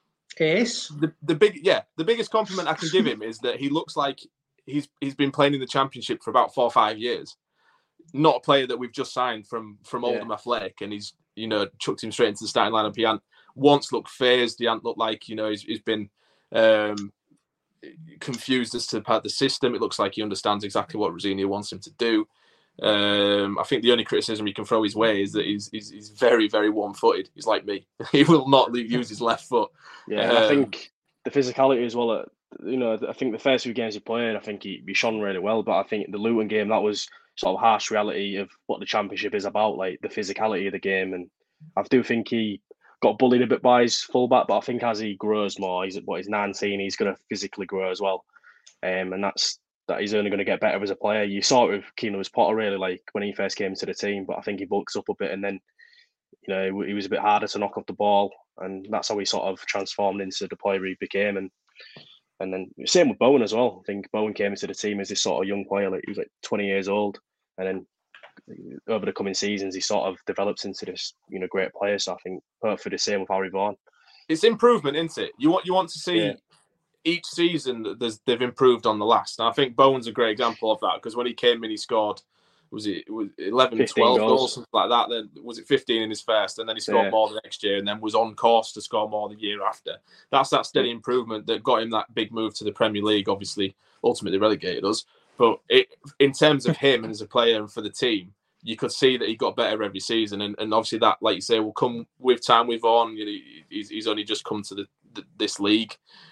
Ace? The, the big, yeah, the biggest compliment I can give him is that he looks like he's he's been playing in the Championship for about four or five years. Not a player that we've just signed from, from Oldham yeah. Athletic, and he's, you know, chucked him straight into the starting lineup. He hadn't once looked phased. He hadn't looked like, you know, he's, he's been um, confused as to the system. It looks like he understands exactly what Rosenior wants him to do. Um, I think the only criticism you can throw his way is that he's he's, he's very, very one-footed. He's like me. He will not use his left foot. Yeah, um, I think the physicality as well. You know, I think the first few games he played, I think he, he shone really well. But I think the Luton game, that was sort of harsh reality of what the Championship is about, like the physicality of the game. And I do think he got bullied a bit by his fullback, but I think as he grows more, he's what he's nineteen, he's going to physically grow as well, um, and that's that he's only going to get better as a player. You saw it with Keane Lewis Potter really, like when he first came to the team, but I think he bulks up a bit, and then you know he was a bit harder to knock off the ball, and that's how he sort of transformed into the player he became. And and then same with Bowen as well. I think Bowen came into the team as this sort of young player, like he was like twenty years old, and then over the coming seasons, he sort of develops into this, you know, great player. So I think hopefully the same with Harry Vaughan. It's improvement, isn't it? You want you want to see yeah. each season that they've improved on the last. And I think Bowen's a great example of that, because when he came in, he scored, was it was eleven, twelve goals. goals, something like that. Then was it fifteen in his first, and then he scored yeah. more the next year, and then was on course to score more the year after. That's that steady improvement that got him that big move to the Premier League. Obviously, ultimately relegated us. But it, in terms of him and as a player and for the team, you could see that he got better every season. And, and obviously that, like you say, will come with time with Vaughan. You know, he's, he's only just come to the, the, this league.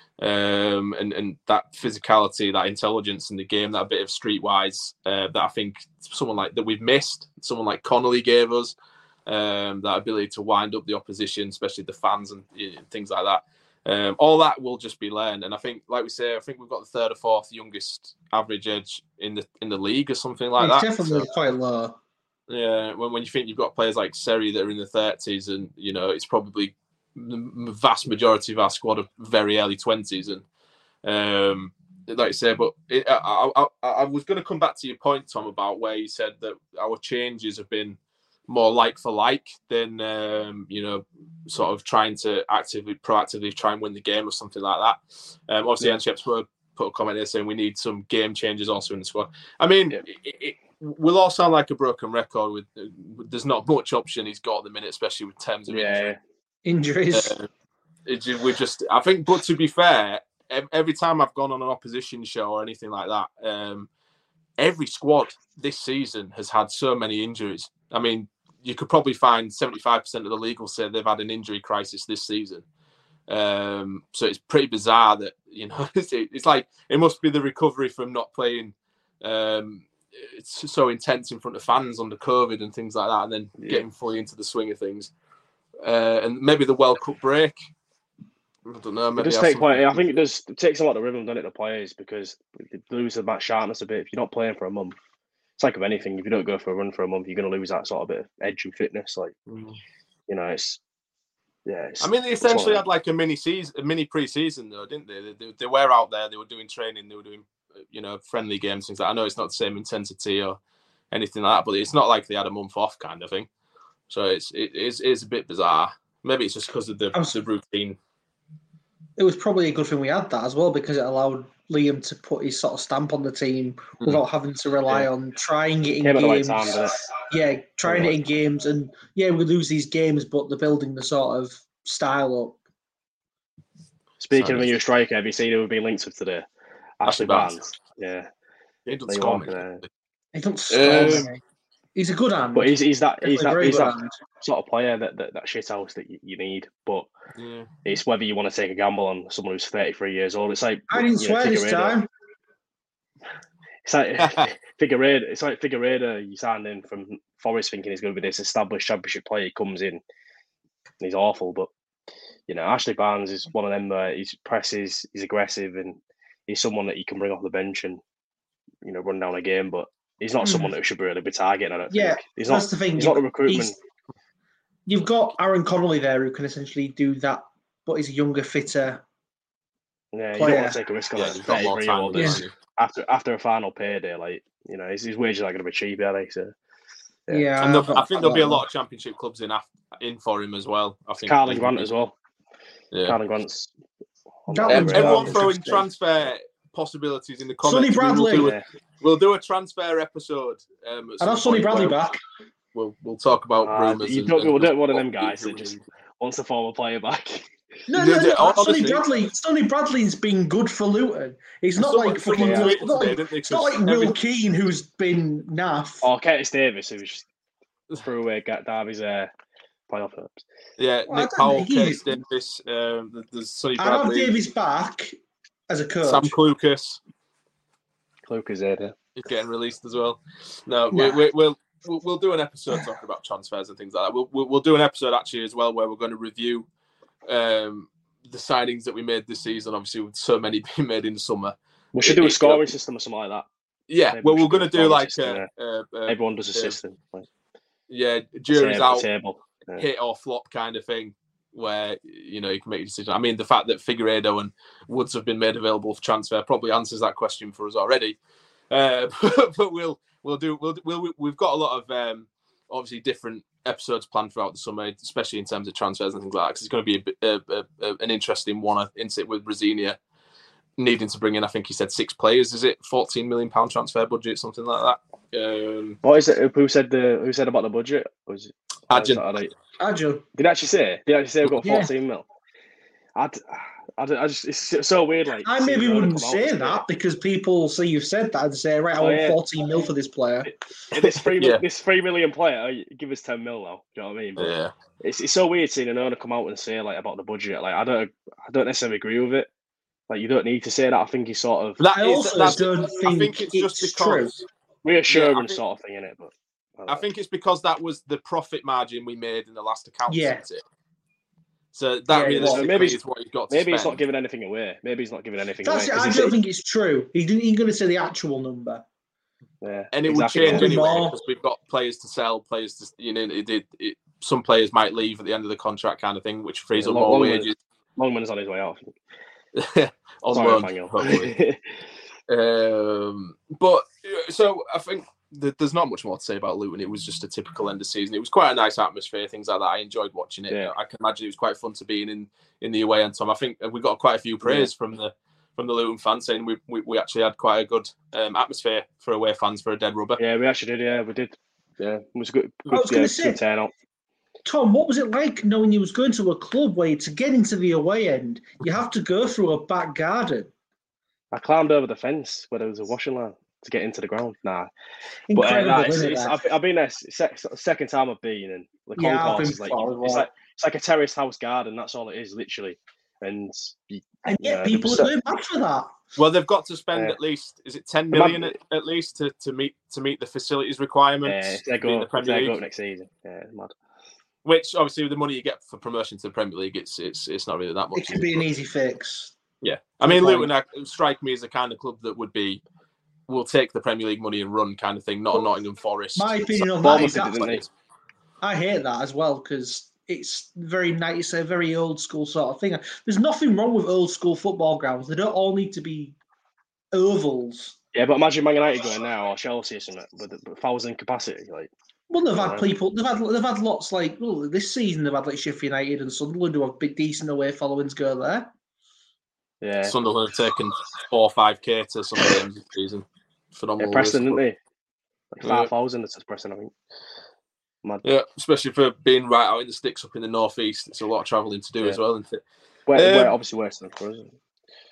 Um, and, and that physicality, that intelligence in the game, that bit of streetwise, uh, that I think someone like that we've missed, someone like Connolly gave us, um, that ability to wind up the opposition, especially the fans and you know, things like that. Um, all that will just be learned, and I think, like we say, I think we've got the third or fourth youngest average age in the in the league or something like it's that. Definitely so, quite low. Yeah, when when you think you've got players like Seri that are in the thirties, and you know it's probably the vast majority of our squad are very early twenties, and um, like I say, but it, I, I, I, I was going to come back to your point, Tom, about where you said that our changes have been more like for like than um, you know, sort of trying to actively, proactively try and win the game or something like that. Um, obviously, yeah. N-Chips put, put a comment there saying we need some game changes also in the squad. I mean, yeah. it, it, we'll all sound like a broken record. With, with there's not much option he's got at the minute, especially with terms of yeah. injury. injuries. Uh, it, we just, I think, but to be fair, every time I've gone on an opposition show or anything like that, um, every squad this season has had so many injuries. I mean, you could probably find seventy-five percent of the league will say they've had an injury crisis this season. Um, so it's pretty bizarre that, you know, it's, it's like it must be the recovery from not playing um, it's so intense in front of fans under COVID and things like that, and then yeah. getting fully into the swing of things. Uh, and maybe the World Cup break. I don't know. Maybe it does take quite, I think it does it takes a lot of rhythm, doesn't it, the players, because they lose the match sharpness a bit. If you're not playing for a month, it's like with anything. If you don't go for a run for a month, you're going to lose that sort of bit of edge and fitness. Like, mm. you know, it's yeah. It's, I mean, they essentially had like a mini season, a mini pre-season, though, didn't they? They, they? they were out there. They were doing training. They were doing, you know, friendly games, things like that. I know it's not the same intensity or anything like that, but it's not like they had a month off kind of thing. So it's it is it's a bit bizarre. Maybe it's just because of the, the routine. It was probably a good thing we had that as well, because it allowed Liam to put his sort of stamp on the team mm. without having to rely yeah. on trying it in Came games. Right time, yeah, trying it in games, and yeah, we lose these games, but they're building the sort of style up. Speaking Sorry. of a new striker, have you seen who we've been linked with today? Ashley Barnes. Yeah. He doesn't score me. He doesn't score Um, me. He's a good hand. But he's he's that he's Definitely that he's very that good hand. sort of player that that, that shit house that you, you need. But yeah. it's whether you want to take a gamble on someone who's thirty-three years old. It's like I didn't you know, swear this Figueiredo. time. It's like Figueiredo. It's like Figueiredo. You signed in from Forest thinking he's going to be this established championship player. He comes in and he's awful. But you know, Ashley Barnes is one of them where he's presses, he's aggressive, and he's someone that you can bring off the bench and you know run down a game. But he's not Mm. someone that should really be targeting. I don't Yeah, think he's that's not. the thing. He's not the You- recruitment. he's- You've got Aaron Connolly there who can essentially do that, but he's a younger, fitter. Yeah, you player. don't want to take a risk on Yeah, it. he's got more time. thirty-three-year-old hasn't he? after after a final payday, like you know, his, his wages are going to be cheap, are they? So Yeah, Yeah. And there'll- I've I got think there'll be a that. lot of championship clubs in af- in for him as well. I think Carlin Grant as well. Yeah. Carlin Grant's. on That the Um, one's radar. everyone well throwing interesting. transfer possibilities in the Sonny comments. We will Bradley. do a- Yeah. We'll do a transfer episode. Um, at I know some Sonny point Bradley where back. We'll we'll talk about Uh, rumours. you and- don't, and we don't just one of them what guys people that just do. wants to form a player back. No, No, no, no, no. honestly- Sonny Bradley. Sonny Bradley's been good for Luton. He's not Someone- like fucking. someone Yeah. tweeted It's not today, like, didn't they? it's not 'Cause like Will every- Keane, who's been naff. Or Curtis Davis, who just threw away Gat Derby's uh, playoff hopes. Yeah, Well, I Nick don't Powell, think he- Curtis Davis, um, there's Sonny I have Bradley, Davies back as a coach. Sam Clucas Lucas Ada. is getting released as well. No, Nah. we, we, we'll, we'll we'll do an episode talking about transfers and things like that. We'll, we'll we'll do an episode actually as well where we're going to review um, the signings that we made this season. Obviously, with so many being made in the summer. We should It- do a it- scoring system or something like that. Yeah, Maybe well, we we're should going to do a do scoring like system, uh, uh, uh, Everyone does a uh, system. Like, yeah, jury's table, out, table. Yeah. hit or flop kind of thing, where you know you can make a decision. I mean, the fact that Figueiredo and Woods have been made available for transfer probably answers that question for us already. Uh, but we'll we'll do we'll, we'll we've got a lot of um, obviously different episodes planned throughout the summer, especially in terms of transfers and things like that. Because it's going to be a, bit- a, a, a, an interesting one, isn't it, with Rosinia needing to bring in, I think he said six players. Is it fourteen million pound transfer budget, something like that? Um, What is it? Who said the? Who said about the budget? Was it? Adjan. was that right? Agile. Did he actually say? Did he actually say we've got Yeah. fourteen mil? I, I, I just it's so weird. Like I seeing maybe Verona wouldn't come out say and that because people see you've said that and say, right, I Oh, want yeah. fourteen mil for this player. say, this three mil- Yeah. this three million player, oh, you give us ten mil now. Do you know what I mean? But yeah. it's it's so weird seeing an owner come out and say like about the budget. Like I don't I don't necessarily agree with it. Like you don't need to say that. I think he's sort of That I is- also that's- don't I think think it's just it's true. because reassuring Yeah, I think- sort of thing in it. But don't I know. think it's because that was the profit margin we made in the last account. Yeah. Isn't it? So Yeah, that it was. realistically Maybe is it's- what you've got to maybe he's spend. not giving anything away. Maybe he's not giving anything That's away. it. 'cause I he's- don't think it's true. He didn't, he's going to say the actual number. yeah, and it exactly, would change yeah. anyway More. because we've got players to sell, players to you know. It did. It, some players might leave at the end of the contract, kind of thing, which frees Yeah, up Long- more Longman's- wages Longman's on his way out. on Sorry, loan. Nathaniel. Hopefully. Um, but uh, so I think that there's not much more to say about Luton. It was just a typical end of season. It was quite a nice atmosphere, things like that. I enjoyed watching it. Yeah. I can imagine it was quite fun to be in in the away end. Tom, I think we got quite a few praise from the from the Luton fans saying we we, we actually had quite a good um, atmosphere for away fans for a dead rubber. Yeah, we actually did. Yeah, we did. Yeah, it was a good. I good was gonna yeah, say- good turnout. Tom, what was it like knowing you was going to a club where to get into the away end, you have to go through a back garden? I climbed over the fence where there was a washing line to get into the ground. Nah, but uh, Incredible, nah, it's, isn't it's, it? I've, I've been there. It's the second time I've been, and the Yeah, I've concourse been is like before as it's well. like it's like a terrace house garden. That's all it is, literally. And you, And yet yeah, people the are going mad for that. Well, they've got to spend Yeah. at least is it ten The man- million at, at least to, to meet to meet the facilities requirements. uh, if they to be in go, the if Premier they League. go up next season, yeah, it's mad. Which obviously with the money you get for promotion to the Premier League, it's it's it's not really that much. It could be an easy fix. Yeah, I mean, Good Luton uh, strike me as the kind of club that would be, will take the Premier League money and run kind of thing, not a Nottingham Forest. My opinion on that Bournemouth is did it, that's didn't they? I hate that as well because it's very nice. It's a very old school sort of thing. There's nothing wrong with old school football grounds. They don't all need to be ovals. Yeah, but imagine Man United going now or Chelsea or something with a with a thousand capacity. Like, Well, they've had Yeah. people. They've had. They've had lots like well, this season. They've had like Sheffield United and Sunderland who have big decent away followings go there. yeah, Sunderland have taken four or five k to some games this season. yeah Phenomenal. Preston, didn't they? Like Yeah. five thousand. It's Preston, I think. Mad. Yeah, especially for being right out in the sticks up in the northeast. It's a lot of travelling to do Yeah. as well, isn't it? Where, Um, where obviously worse than for us.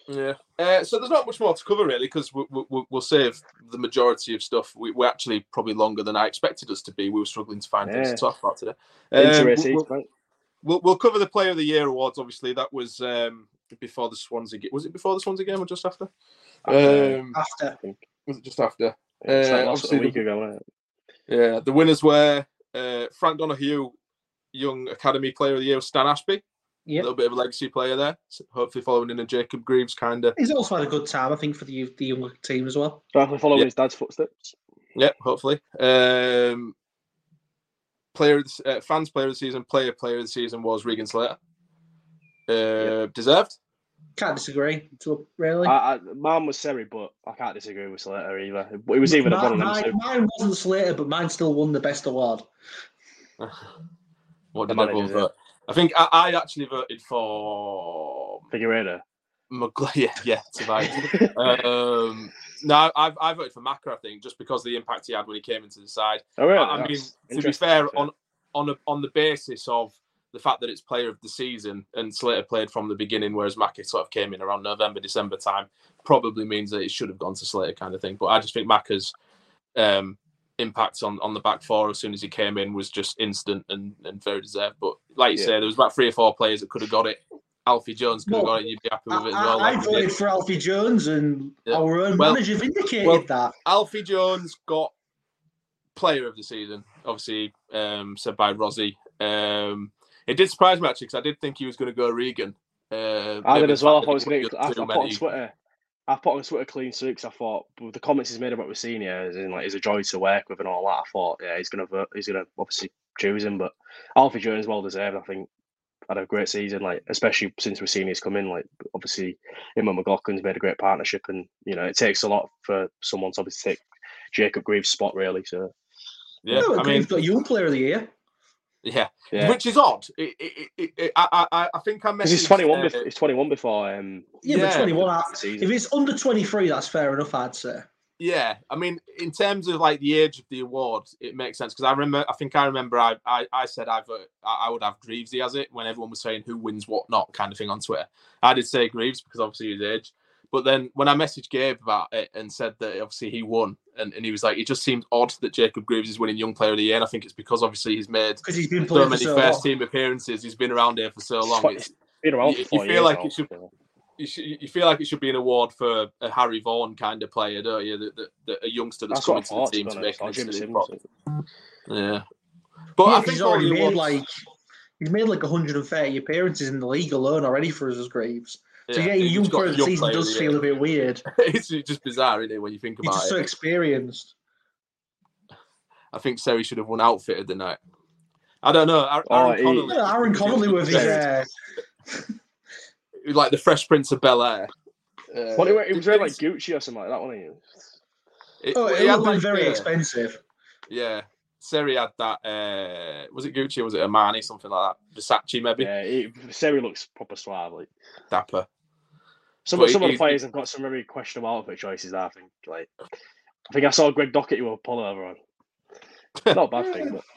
Yeah. Uh, so there's not much more to cover really, because we, we, we'll save the majority of stuff. We, we're actually probably longer than I expected us to be. We were struggling to find yeah. things to talk about today. Um, we'll, we'll, we'll, we'll cover the Player of the Year awards. Obviously, that was um, before the Swansea game. Was it before the Swansea game or just after? After. Um, after. Was it just after? It's uh, like last a week the, ago, wasn't it? Yeah. The winners were uh, Frank Donahue, Young Academy Player of the Year, Stan Ashby. Yep. A little bit of a legacy player there. So hopefully following in a Jacob Greaves kind of. He's also had a good time, I think, for the the younger team as well. Hopefully following yep. his dad's footsteps. Yeah, hopefully. Um, player, of the, uh, fans player of the season, player player of the season was Regan Slater. Uh, yep. Deserved. Can't disagree. Really. I, I, mine was Seri, but I can't disagree with Slater either. It was even mine, a one mine, mine wasn't Slater, but mine still won the best award. What did everyone vote? I think I, I actually voted for Figueiredo. McGl- yeah, yeah, survived. um, no, I I voted for Maka. I think just because of the impact he had when he came into the side. Oh, really? I, I mean, to be fair, on on a, on the basis of the fact that it's Player of the Season and Slater played from the beginning, whereas Maka sort of came in around November, December time, probably means that it should have gone to Slater, kind of thing. But I just think Maka's um, impact on, on the back four as soon as he came in was just instant and, and very deserved. But like you yeah. say, there was about three or four players that could have got it. Alfie Jones could have well, got it. You'd be happy with it as well. I, like I voted for Alfie Jones, and yeah. our own well, manager vindicated well, that. Alfie Jones got Player of the Season, obviously um, said by Rozzy. Um, it did surprise me actually because I did think he was going to go Regan. Uh, I did as well. I thought he was going to. I, I put on Twitter. I put on Twitter clean sweep because I thought with the comments he's made about Rossini, as in like he's a joy to work with and all that. I thought, yeah, he's gonna vote, he's gonna obviously choose him. But Alfie Jones well deserved. I think had a great season, like especially since Rossini's come in. Like obviously him and McLaughlin's made a great partnership, and you know it takes a lot for someone to obviously take Jacob Greaves' spot, really. So yeah, well, I mean, he's got Young Player of the Year. Yeah. yeah, which is odd. It, it, it, it, I, I, I think I messaged. He's twenty-one. Uh, before, he's twenty-one before. Um, yeah, yeah, but twenty-one. If it's under twenty-three, that's fair enough, I'd say. Yeah, I mean, in terms of like the age of the award, it makes sense because I remember. I think I remember. I, I, I said I've, uh, I would have Greavesy as it when everyone was saying who wins what not kind of thing on Twitter. I did say Greaves because obviously his age. But then when I messaged Gabe about it and said that obviously he won, and, and he was like, it just seemed odd that Jacob Greaves is winning Young Player of the Year. And I think it's because obviously he's made he's been so many so first long. team appearances. He's been around here for so long. It's been around you, for four you feel years like now, it should. So. You, should, you feel like it should be an award for a Harry Vaughan kind of player, don't you? That, that, that a youngster that's, that's coming to the team to make an Yeah, but yeah, I think he's already made awards... like he's made like one hundred thirty appearances in the league alone already for us as Greaves. So yeah, getting Young Player of the Season does feel a bit weird. It's just bizarre, isn't it, when you think about it? He's just it. so experienced. I think Seri should have won Outfit of the night. I don't know. Aaron, oh, Aaron Connolly, yeah, Aaron Connolly with his. Uh... like the Fresh Prince of Bel-Air. Uh, what, it was wearing like Gucci or something like that, wasn't he? It, oh, it would have been like, very uh, expensive. Yeah. Seri had that, uh, was it Gucci or was it Armani, something like that? Versace, maybe? Yeah, it, Seri looks proper suave. Like. Dapper. Some, of, some he, of the players have got some very questionable outfit choices there, I think. Like, I think I saw Greg Docherty with a pullover on. Not a bad thing, but...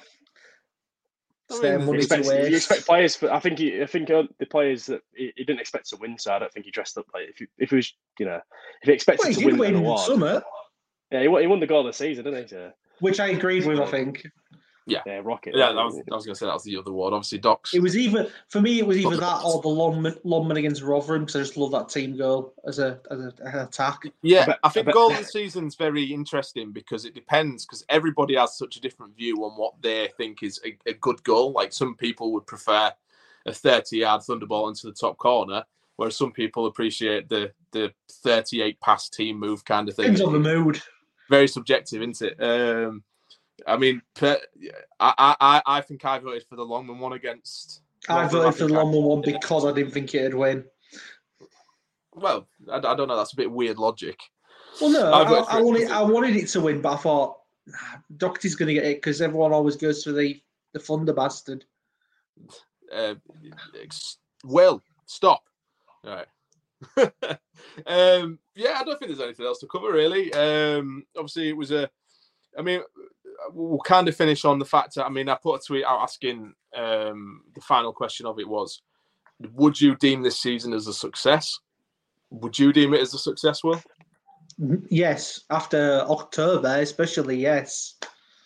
I mean, you, expect, you expect players, but I think he, I think uh, the players that he, he didn't expect to win, so I don't think he dressed up like if he, if he was, you know, if he expected well, he to win, win an award. Summer. Yeah, he won, he won the goal of the season, didn't he? So. Which I agreed with, I think. Yeah, yeah, Rocket. Yeah, that was, I was going to say that was the other award. Obviously, Docs. It was either for me. It was either that or the Longman, Longman against Rotherham because I just love that team goal as a as a, an attack. Yeah, I, bet, I think I goal of the season's very interesting because it depends because everybody has such a different view on what they think is a, a good goal. Like some people would prefer a thirty-yard thunderball into the top corner, whereas some people appreciate the the thirty-eight pass team move kind of thing. Depends on the mood. Very subjective, isn't it? Um, I mean, I, I I think I voted for the Longman one against. I Longman. voted I for the Longman one because I didn't think it'd win. Well, I, I don't know. That's a bit weird logic. Well, no, I, I, I wanted I wanted it to win, but I thought nah, Docherty's going to get it because everyone always goes for the the Thunder bastard. Uh, well, stop. All right. um, yeah, I don't think there's anything else to cover really. Um, obviously, it was a. I mean, we'll kind of finish on the fact that, I mean, I put a tweet out asking um, the final question of it was, would you deem this season as a success? would you deem it as a success, Will? Yes, after October, especially, yes.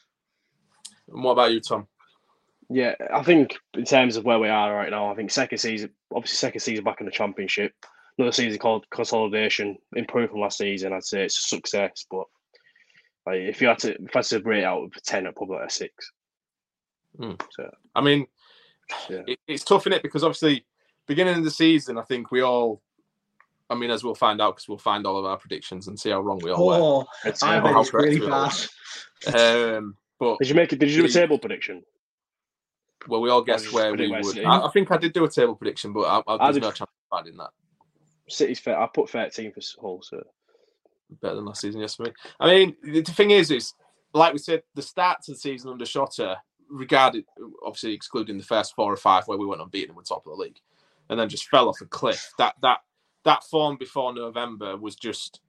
And what about you, Tom? Yeah, I think in terms of where we are right now, I think second season, obviously second season back in the Championship, another season called consolidation, improved from last season. I'd say it's a success, but like, if you had to, if I had to rate out of ten, I'd probably a six. Mm. So, I mean, yeah. it, it's tough, isn't it? Because obviously, beginning of the season, I think we all, I mean, as we'll find out, because we'll find all of our predictions and see how wrong we all were. Oh, It's, I uh, bet how it's really correct we bad. Um, but Did you make it? Did you do a table prediction? well, we all guessed just where we predict where would. City- I, I think I did do a table prediction, but I, I, I there's did- no chance of finding that. City's fair. I put thirteen for Hull, so Better than last season, yes, for me. I mean, the, the thing is, is like we said, the start to the season under Shotter, regarded obviously excluding the first four or five where we went unbeaten and were top of the league, and then just fell off a cliff. That that that form before November was just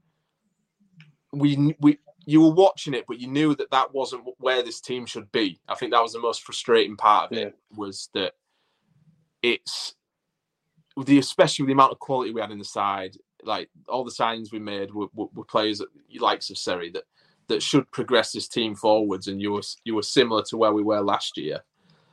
we we you were watching it, but you knew that that wasn't where this team should be. I think that was the most frustrating part of it, yeah. was that it's the especially with the amount of quality we had in the side. Like all the signings we made were, were, were players that likes of Seri that that should progress this team forwards, and you were you were similar to where we were last year.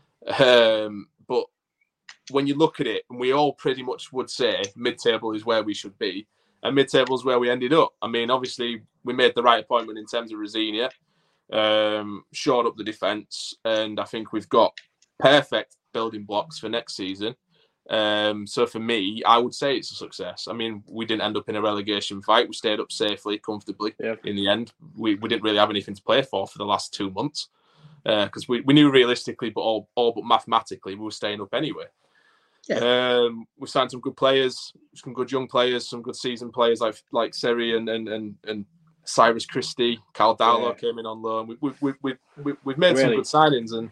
Um, but when you look at it, and we all pretty much would say mid-table is where we should be, and mid-table is where we ended up. I mean, obviously we made the right appointment in terms of Rosinia, um, shored up the defence, and I think we've got perfect building blocks for next season. Um, so for me, I would say it's a success. I mean, we didn't end up in a relegation fight. We stayed up safely, comfortably. Yeah. In the end, we, we didn't really have anything to play for for the last two months because uh, we, we knew realistically, but all, all but mathematically, we were staying up anyway. Yeah. Um, we signed some good players, some good young players, some good seasoned players like like Seri and and and, and Cyrus Christie. Carl Darlow yeah. came in on loan. We, we, we, we, we, we've made really? some good signings, and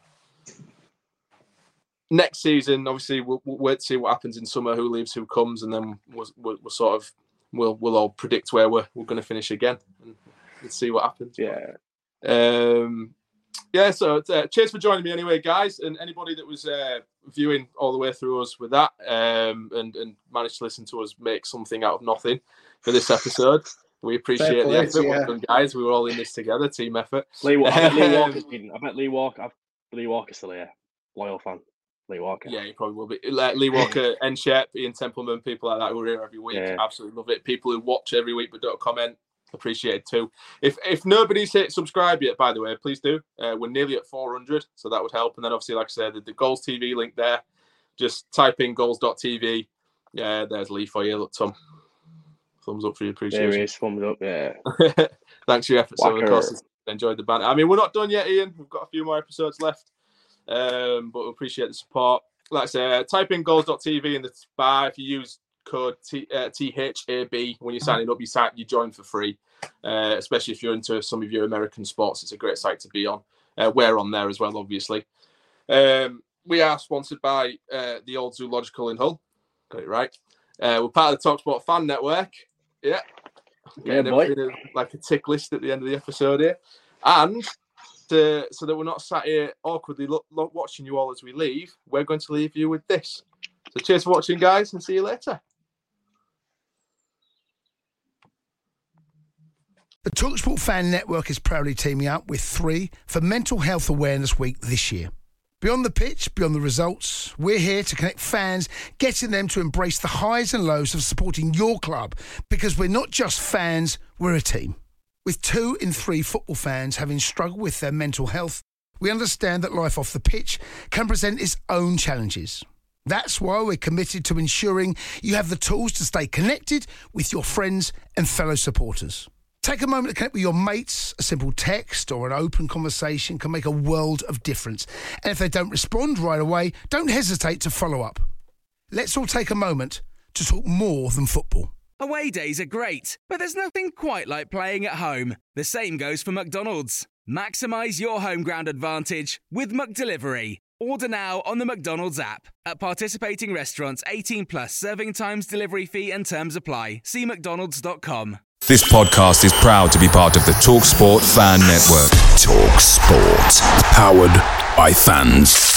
next season, obviously, we'll, we'll wait to see what happens in summer, who leaves, who comes, and then we'll, we'll, we'll sort of we'll we'll all predict where we're we're going to finish again, and let's see what happens. Yeah, um, yeah. So uh, cheers for joining me anyway, guys, and anybody that was uh, viewing all the way through us with that, um, and and managed to listen to us make something out of nothing for this episode. We appreciate the effort, yeah. Well done, guys. We were all in this together, team effort. Lee, I bet Lee Walker's been. I bet Lee Walker. I've, Lee Walker's still here, loyal fan. Lee Walker. Yeah, he probably will be. Like Lee Walker, N Shep, Ian Templeman, people like that who are here every week. Yeah. Absolutely love it. People who watch every week but don't comment, appreciate it too. If if nobody's hit subscribe yet, by the way, please do. Uh, we're nearly at four hundred, so that would help. And then obviously, like I said, the, the Goals T V link there. Just type in goals dot t v. Yeah, there's Lee for you. Look, Tom. Thumbs up for your appreciation. There he is, thumbs up, yeah. Thanks for your efforts over the course. Enjoyed the banter. I mean, we're not done yet, Ian. We've got a few more episodes left. Um, but we appreciate the support. Like I say, uh, type in goals dot t v in the bar. If you use code T, uh, T H A B when you're signing up, you sign, you join for free. Uh, especially if you're into some of your American sports, it's a great site to be on. Uh, we're on there as well, obviously. Um, we are sponsored by uh, the Old Zoological in Hull. Got it right. Uh, we're part of the TalkSport Fan Network. Yeah, yeah, boy. Like a tick list at the end of the episode here, and. To, so that we're not sat here awkwardly look, look, watching you all as we leave, we're going to leave you with this. So cheers for watching, guys, and see you later. The TalkSport Fan Network is proudly teaming up with three for Mental Health Awareness Week this year. Beyond the pitch, beyond the results, we're here to connect fans, getting them to embrace the highs and lows of supporting your club, because we're not just fans, we're a team. With two in three football fans having struggled with their mental health, we understand that life off the pitch can present its own challenges. That's why we're committed to ensuring you have the tools to stay connected with your friends and fellow supporters. Take a moment to connect with your mates. A simple text or an open conversation can make a world of difference. And if they don't respond right away, don't hesitate to follow up. Let's all take a moment to talk more than football. Away days are great, but there's nothing quite like playing at home. The same goes for McDonald's. Maximise your home ground advantage with McDelivery. Order now on the McDonald's app. At participating restaurants, eighteen plus, serving times, delivery fee and terms apply. See mcdonalds dot com. This podcast is proud to be part of the TalkSport Fan Network. TalkSport. Powered by fans.